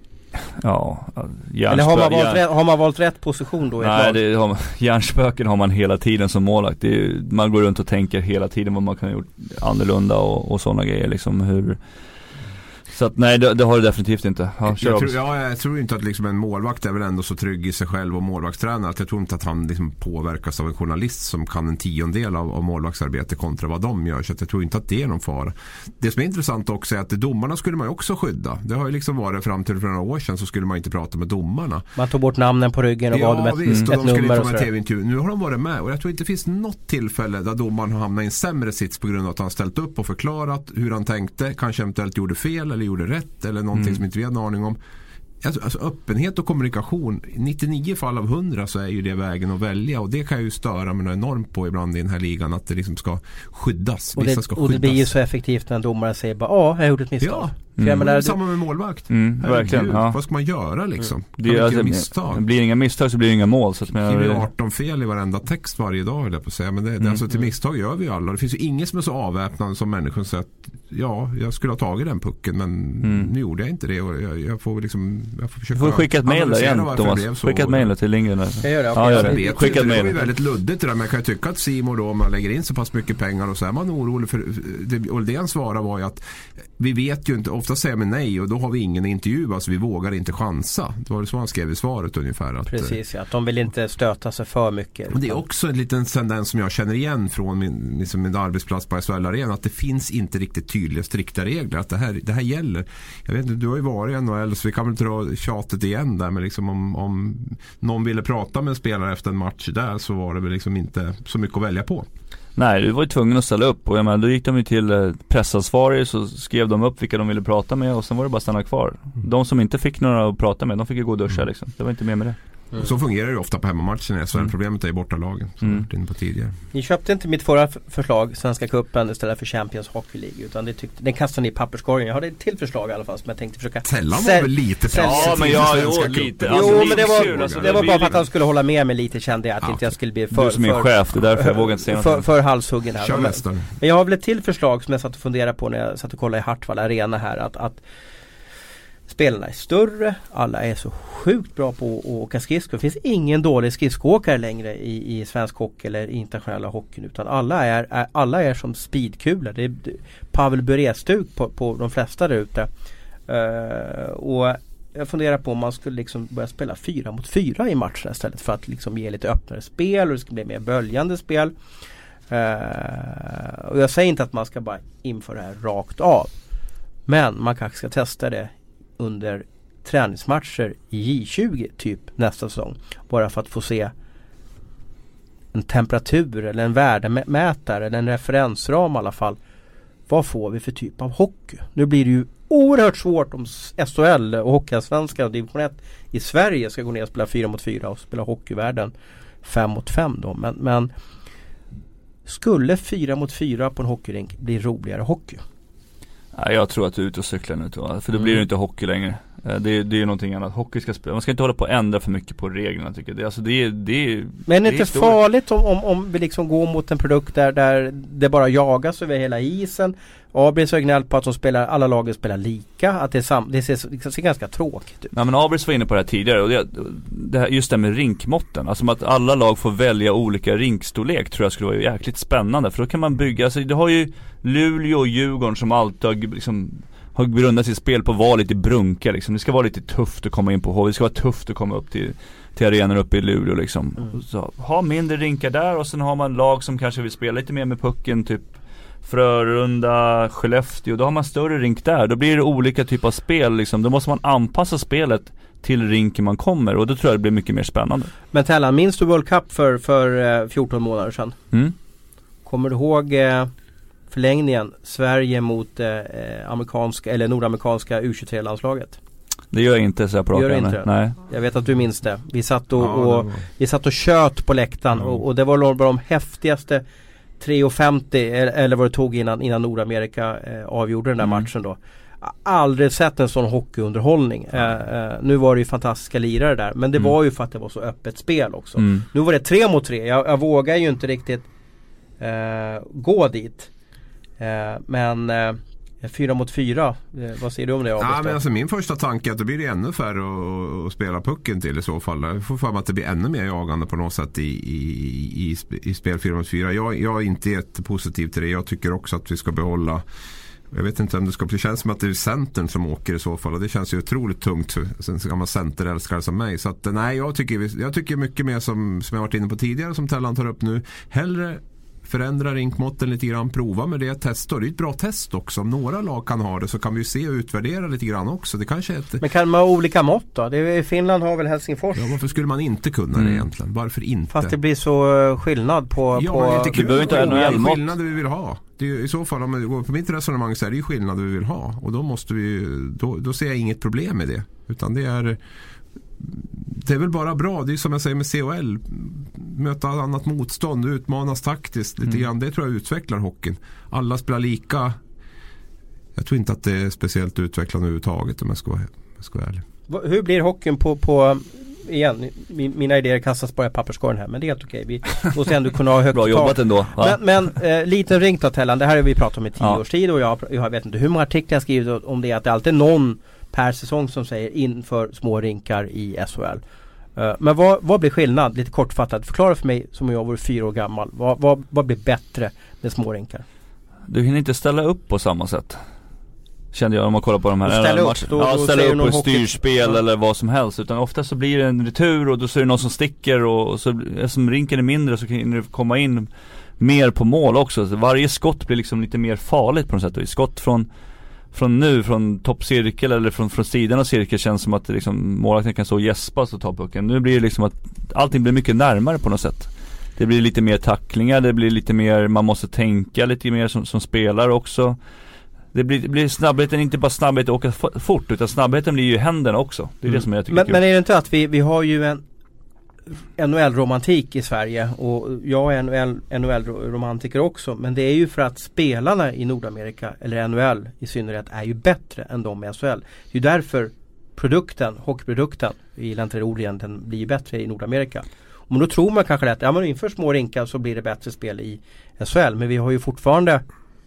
Ja,
eller har man valt rätt position då?
Nej, hjärnspöken har man hela tiden som målvakt. Man går runt och tänker hela tiden vad man kan ha gjort annorlunda och sådana grejer liksom, hur. Så att nej, det har det definitivt inte.
Jag tror inte att liksom en målvakt är väl ändå så trygg i sig själv och målvaktstränare att jag tror inte att han liksom påverkas av en journalist som kan en 10-del av målvaktsarbete kontra vad de gör, så att jag tror inte att det är någon fara. Det som är intressant också är att domarna skulle man ju också skydda. Det har ju liksom varit fram till för några år sedan så skulle man inte prata med domarna.
Man tog bort namnen på ryggen och gav dem ett nummer.
De skulle inte vara med TV-intervju. Nu har de varit med och jag tror inte det finns något tillfälle där domaren har hamnat i en sämre sits på grund av att han ställt upp och förklarat hur han tänkte, kanske eventuellt gjorde fel eller gjorde rätt eller någonting som inte vi hade en aning om. Alltså öppenhet och kommunikation, 99 fall av 100 så är ju det vägen att välja, och det kan ju störa mig enormt på ibland i den här ligan, att det liksom ska skyddas. Vissa ska skyddas. Och
det blir ju så effektivt när en domare säger bara, jag gjorde ett misstag.
Ja. Jag menar, samma med målvakt.
Verkligen. Ja.
Vad ska man göra liksom?
Det blir inga misstag så blir det inga mål. Så att
det blir 18 fel i varenda text varje dag, vill jag på säga. Men alltså, till misstag gör vi ju alla. Det finns ju ingen som är så avväpnande som människor säger att jag skulle ha tagit den pucken, men nu gjorde jag inte det. Och jag får liksom, försöka.
Du får skicka ett mejl där igen, Thomas. Skicka ett mejl till Lindgren.
Jag gör det.
Skicka ett mejl. Det är väldigt luddigt det där, men jag kan ju tycka att C-more då, om man lägger in så pass mycket pengar och så är man orolig för det, och det han svarar var ju att vi vet ju inte, ofta säger man nej och då har vi ingen intervju, alltså vi vågar inte chansa. Det var så han skrev i svaret ungefär. Att,
precis, ja, att de vill inte stöta sig för mycket.
Och det är också en liten tendens som jag känner igen från min arbetsplats på SHL Arena, att det finns inte riktigt tydliga, strikta regler, att det här gäller. Jag vet inte, du har ju varit i NHL så vi kan väl dra tjatet igen där, men liksom om någon ville prata med en spelare efter en match där så var det väl liksom inte så mycket att välja på.
Nej, du var ju tvungen att ställa upp och jag menar, då gick de ju till pressansvarig, så skrev de upp vilka de ville prata med och sen var det bara att stanna kvar. De som inte fick några att prata med, de fick ju gå och duscha liksom. Det var inte mer med det.
Så fungerar det ju ofta på hemmamatchen, så problemet är i bortalagen som vi varit inne på tidigare.
Ni köpte inte mitt förra förslag, Svenska cupen istället för Champions Hockey League, utan den kastade ni i papperskorgen. Jag hade ett till förslag i alla fall som jag tänkte försöka
Sällan var väl lite
lite.
Men det var bara för att han skulle hålla med mig lite, kände jag att inte jag skulle bli för...
Du som är chef, det är därför jag vågar inte säga något.
För halshuggen här. Men jag har väl ett till förslag som jag satt och funderade på när jag satt och kollade i Hartwall Arena här, att spelarna är större, alla är så sjukt bra på att åka skridskor. Det finns ingen dålig skridskoåkare längre i svensk hockey eller internationella hockeyn, utan alla är som speedkulor. Det är Pavel Bure-stuk på de flesta där ute. Och jag funderar på om man skulle liksom börja spela 4 mot 4 i matchen istället, för att liksom ge lite öppnare spel och det ska bli mer böljande spel. Och jag säger inte att man ska bara införa det här rakt av, men man kanske ska testa det under träningsmatcher i J20 typ nästa säsong, bara för att få se en temperatur eller en värdemätare eller en referensram i alla fall. Vad får vi för typ av hockey? Nu blir det ju oerhört svårt om SHL och Hockeyallsvenskan och division 1 i Sverige ska gå ner och spela 4 mot 4 och spela hockeyvärlden 5 mot 5 då. Men skulle 4 mot 4 på en hockeyrink bli roligare hockey?
Nej, jag tror att du är ute och cyklar nu, för då blir det inte hockey längre. Det är ju någonting annat. Hockey ska spela. Man ska inte hålla på att ändra för mycket på reglerna, tycker jag. Men
är det inte farligt om vi liksom går mot en produkt där det bara jagas över hela isen? Abris har gnällt på att alla lagen spelar lika, att det ser ganska tråkigt ut.
Nej, men Abris var inne på det här tidigare, och just det med rinkmåtten, alltså att alla lag får välja olika rinkstorlek, tror jag skulle vara jäkligt spännande, för då kan man bygga, alltså det har ju Luleå och Djurgården som alltid har grundat sitt spel på att vara lite brunka liksom. Det ska vara lite tufft att komma in på HV, det ska vara tufft att komma upp till arenor uppe i Luleå liksom. Så, ha mindre rinkar där, och sen har man lag som kanske vill spela lite mer med pucken, typ Frölunda, Skellefteå, då har man större rink där. Då blir det olika typer av spel liksom. Då måste man anpassa spelet till rinken man kommer, och då tror jag det blir mycket mer spännande.
Men Tellan, minns du World Cup för 14 månader sedan? Kommer du ihåg förlängningen Sverige mot amerikanska eller nordamerikanska U23-landslaget? Det
gör jag inte, så jag pratar. Nej.
Jag vet att du minns det. Vi satt och kött på läktaren och det var de häftigaste 3,50 eller vad det tog innan Nordamerika avgjorde den där matchen då. Aldrig sett en sån hockeyunderhållning. Nu var det ju fantastiska lirare där, men det var ju för att det var så öppet spel också. Nu var det 3 mot 3. Jag vågar ju inte riktigt gå dit. Men 4 mot 4, vad säger du om det?
Ja, men alltså min första tanke är att det blir ännu färre att spela pucken till i så fall. Jag får för mig att det blir ännu mer jagande på något sätt i spel 4 mot 4. Jag är inte jättepositiv till det. Jag tycker också att vi ska behålla, jag vet inte om det ska bli, känns som att det är centern som åker i så fall, och det känns ju otroligt tungt sen ska man centerälskare som mig. Så att nej, jag tycker mycket mer som jag varit inne på tidigare, som Tellan tar upp nu, hellre förändra rinkmåtten lite grann, prova med det, testa. Det är ett bra test också. Om några lag kan ha det så kan vi se och utvärdera lite grann också. Det kanske är
Men kan man ha olika mått då? Finland har väl Helsingfors?
Ja, varför skulle man inte kunna det egentligen? Varför inte?
Fast det blir så skillnad på...
Ja,
vi behöver inte ha NHL-mått.
Skillnader vi vill ha. Det är, i så fall, om vi går på mitt resonemang, så är det ju skillnader vi vill ha. Och då måste vi... Då ser jag inget problem med det. Utan det är väl bara bra. Det är som jag säger med CHL, möta annat motstånd, utmanas taktiskt lite grann. Det tror jag utvecklar hockeyn. Alla spelar lika. Jag tror inte att det är speciellt utvecklande överhuvudtaget, om jag ska vara ärlig.
Hur blir hockeyn på igen, mina idéer kastas bara i papperskorgen här, men det är helt okej. Vi måste ändå kunna ha högt
bra jobbat ändå.
Men liten ring då, Tellan. Det här har vi pratat om i 10 års tid, och jag vet inte hur många artiklar jag skrivit om det, att det alltid är någon per säsong som säger inför små rinkar i SHL. Men vad blir skillnad? Lite kortfattat. Förklara för mig som jag var 4 år gammal. Vad blir bättre med små rinkar?
Du hinner inte ställa upp på samma sätt, kände jag, om man kollar på de här
ställa upp
på styrspel eller vad som helst, utan ofta så blir det en retur och då så är det någon som sticker, och så som rinken är mindre så kan det komma in mer på mål också. Så varje skott blir liksom lite mer farligt på något sätt, och skott från toppcirkel eller från sidan av cirkel känns som att det liksom, målvakten kan stå och gäspas och ta pucken. Nu blir det liksom att allting blir mycket närmare på något sätt. Det blir lite mer tacklingar, det blir lite mer, man måste tänka lite mer som spelare också. Det blir snabbheten, inte bara snabbheten att åka fort, utan snabbheten blir ju i händerna också. Det är det som jag tycker.
Men är det inte att vi har ju en NHL-romantik i Sverige, och jag är NHL-romantiker också, men det är ju för att spelarna i Nordamerika, eller NHL i synnerhet, är ju bättre än de i SHL. Det är ju därför hockeyprodukten i Lanterorien, den blir ju bättre i Nordamerika. Men då tror man kanske att men inför små rinkar så blir det bättre spel i SHL, men vi har ju fortfarande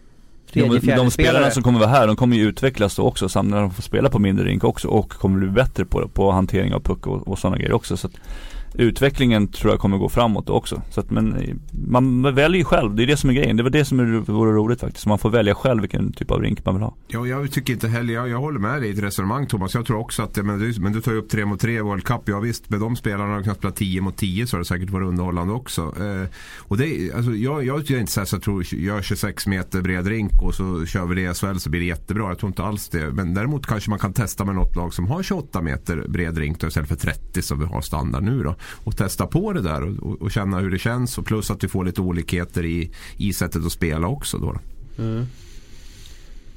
de spelarna som kommer vara här, de kommer ju utvecklas då också, samt när de får spela på mindre rink också, och kommer bli bättre på hantering av puck och sådana grejer också. Så att utvecklingen tror jag kommer gå framåt också. Så att, men man väljer ju själv, det är det som är grejen. Det var det som vore roligt faktiskt. Man får välja själv vilken typ av rink man vill ha.
Ja, jag tycker inte heller, jag håller med dig i ett resonemang, Thomas. Jag tror också att men du tar ju upp 3 mot 3 World Cup. Ja visst, med de spelarna kan spela 10 mot 10 så har det säkert varit underhållande också. Och det, alltså, jag är inte så här, så jag tror gör 26 meter bred rink och så kör vi det i SHL så blir det jättebra. Jag tror inte alls det. Men däremot kanske man kan testa med något lag som har 28 meter bred rink då, istället för 30 som vi har standard nu då. Och testa på det där och känna hur det känns, och plus att vi får lite olikheter i sättet att spela också då.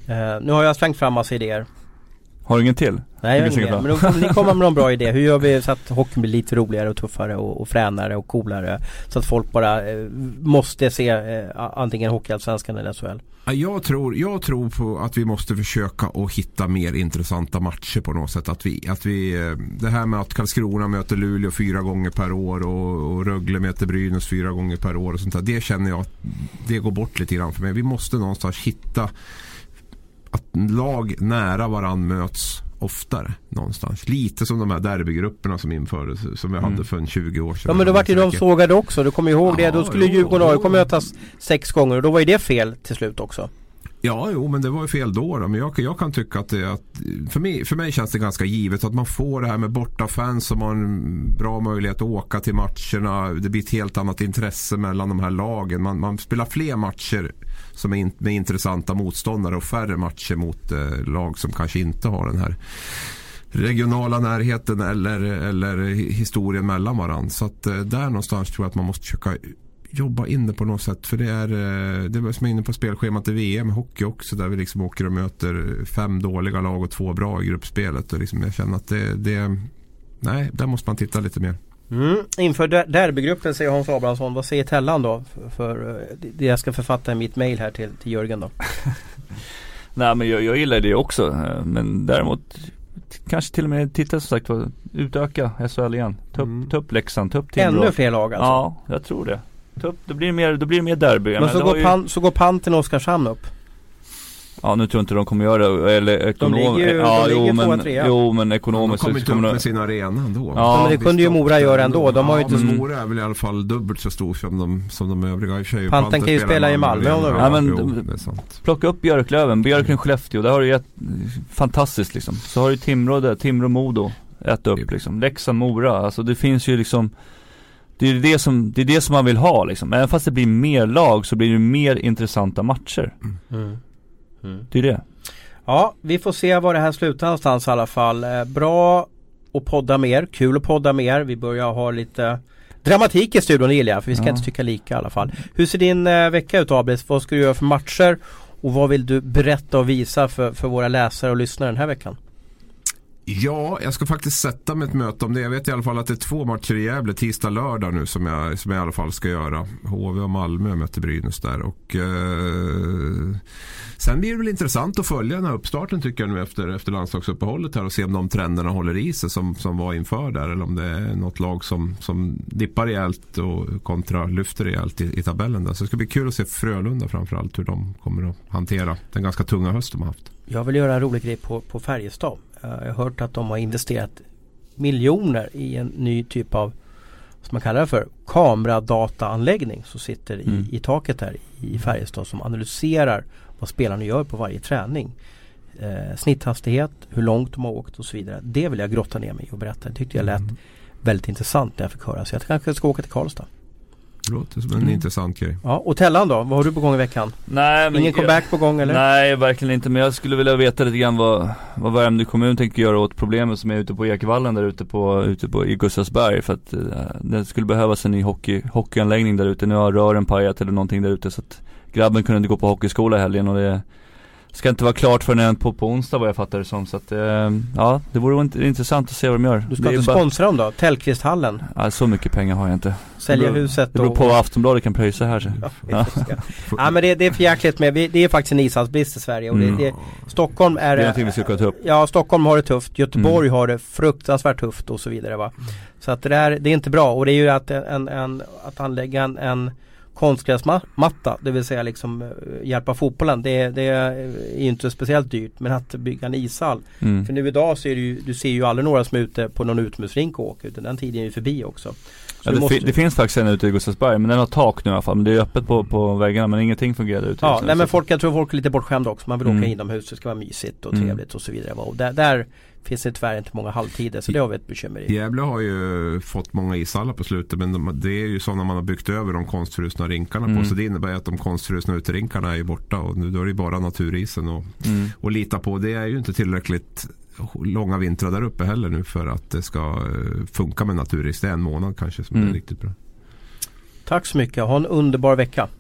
Nu har jag slängt fram massa idéer.
Har du ingen till?
Nej, jag har ingen, men då får ni komma med någon bra idé. Hur gör vi så att hockeyn blir lite roligare och tuffare och fränare och coolare, så att folk bara måste se antingen Hockeyallsvenskan eller SHL?
Jag tror på att vi måste försöka att hitta mer intressanta matcher på något sätt. Att vi det här med att Karlskrona möter Luleå 4 gånger per år och Rögle möter Brynäs 4 gånger per år och sånt där, det känner jag att det går bort lite grann för mig. Vi måste någonstans hitta att lag nära varann möts oftare någonstans. Lite som de här derbygrupperna som infördes, som vi hade för 20 år sedan.
Ja, men då var det de sågade också. Du kommer ihåg det. Då skulle Djurgården och AIK mötas 6 gånger och då var ju det fel till slut också.
Ja, men det var ju fel då. Men jag kan tycka att för mig känns det ganska givet att man får det här med bortafans som har en bra möjlighet att åka till matcherna. Det blir ett helt annat intresse mellan de här lagen. Man spelar fler matcher som är med intressanta motståndare och färre matcher mot lag som kanske inte har den här regionala närheten eller historien mellan varandra. Så att där någonstans tror jag att man måste försöka jobba in det på något sätt, för det är som är inne på spelschemat i VM hockey också, där vi liksom åker och möter 5 dåliga lag och 2 bra i gruppspelet, och liksom jag känner att nej, där måste man titta lite mer.
Inför derbygruppen, säger Hans Abrahamsson. Vad säger Tellan då för det jag ska författa i mitt mejl här till Jörgen då?
Nej, men jag gillar det också, men däremot kanske till och med titta som sagt utöka SHL igen. Ta upp Leksand, ta upp Timrå.
Ännu fler lag alltså? Ja,
jag tror det. Då blir det mer derby.
Men så går Panten och Oskarshamn upp?
Ja, nu tror jag inte de kommer göra eller men ekonomiskt
de kommer inte upp med sin arena ändå.
Ja, men det kunde ju Mora göra ändå. De har ju inte
Mora är väl i alla fall dubbelt så stor som de övriga.
Panten kan ju spela i Malmö om de vill.
Ja, men plocka upp Björklöven, Skellefteå. Där har du fantastiskt liksom. Så har du Timrå Modo äta upp liksom. Leksand, Mora. Alltså det finns ju liksom, det är det som man vill ha liksom. Även fast det blir mer lag så blir det mer intressanta matcher. Det är det.
Ja, vi får se var det här slutar någonstans i alla fall. Bra att podda mer, kul att podda mer. Vi börjar ha lite dramatik i studion, gillar jag, för vi ska inte tycka lika i alla fall. Hur ser din vecka ut, Abris? Vad ska du göra för matcher? Och vad vill du berätta och visa för våra läsare och lyssnare den här veckan?
Ja, jag ska faktiskt sätta mig ett möte om det. Jag vet i alla fall att det är 2 matcher i Gävle tisdag lördag nu som jag i alla fall ska göra. HV och Malmö möter Brynäs där. Och sen blir det väl intressant att följa den här uppstarten tycker jag nu efter landslagsuppehållet här och se om de trenderna håller i sig som var inför där, eller om det är något lag som dippar rejält och kontra lyfter rejält i tabellen där. Så det ska bli kul att se Frölunda framförallt hur de kommer att hantera den ganska tunga höst de har haft. Jag
vill göra en rolig grej på Färjestad. Jag har hört att de har investerat miljoner i en ny typ av, som man kallar det för, kameradataanläggning som sitter i taket här i Färjestad, som analyserar vad spelarna gör på varje träning. Snitthastighet, hur långt de har åkt och så vidare. Det vill jag grotta ner mig och berätta. Det tyckte jag lät väldigt intressant när jag fick höra. Så jag kanske ska åka till Karlstad. Det låter som en intressant grej. Ja, och Tellan då? Vad har du på gång i veckan? Nej, men ingen comeback på gång eller? Nej, verkligen inte. Men jag skulle vilja veta lite grann vad Värmdö kommun tänker göra åt problemet som är ute på Ekvallen där ute på i Gustavsberg. För att det skulle behövas en ny hockeyanläggning där ute. Nu har rören pajat eller någonting där ute, så att grabben kunde inte gå på hockeyskola i helgen, och det ska inte vara klart förrän på onsdag vad jag fattar det som. Så att ja, det vore intressant att se vad de gör. Du ska inte sponsra dem då? Tellqvisthallen? Ja, så mycket pengar har jag inte. Sälja huset. Det beror på vad Aftonbladet kan pröjsa här. Så. Ja, men det är för jäkligt med. Det är faktiskt en ishalsbrist i Sverige. Och Stockholm är det någonting vi ska ta upp. Ja, Stockholm har det tufft. Göteborg har det fruktansvärt tufft och så vidare, va. Så att det är inte bra. Och det är ju att anlägga en konstgräsmatta, det vill säga liksom hjälpa fotbollen, det är inte speciellt dyrt, men att bygga en ishall, för nu idag så är det ju, du ser ju aldrig några som är ute på någon utomhusrink och åker, utan den tiden är ju förbi också. Ja, det finns faktiskt en ute i Gustavsberg, men den har tak nu i alla fall, men det är öppet på väggarna, men ingenting fungerar ute. Ja, nej, men jag tror folk är lite bortskämda också, man vill åka inomhus, det ska vara mysigt och trevligt och så vidare, och där finns det tyvärr inte många halvtider, så det har vi ett bekymmer i. Gävle har ju fått många ishallar på slutet, men det är ju så när man har byggt över de konstfrusna rinkarna på, så det innebär att de konstfrusna uterinkarna är ju borta, och nu då är det bara naturisen och lita på. Det är ju inte tillräckligt långa vintrar där uppe heller nu för att det ska funka med naturis. Det är en månad kanske som är riktigt bra. Tack så mycket, ha en underbar vecka.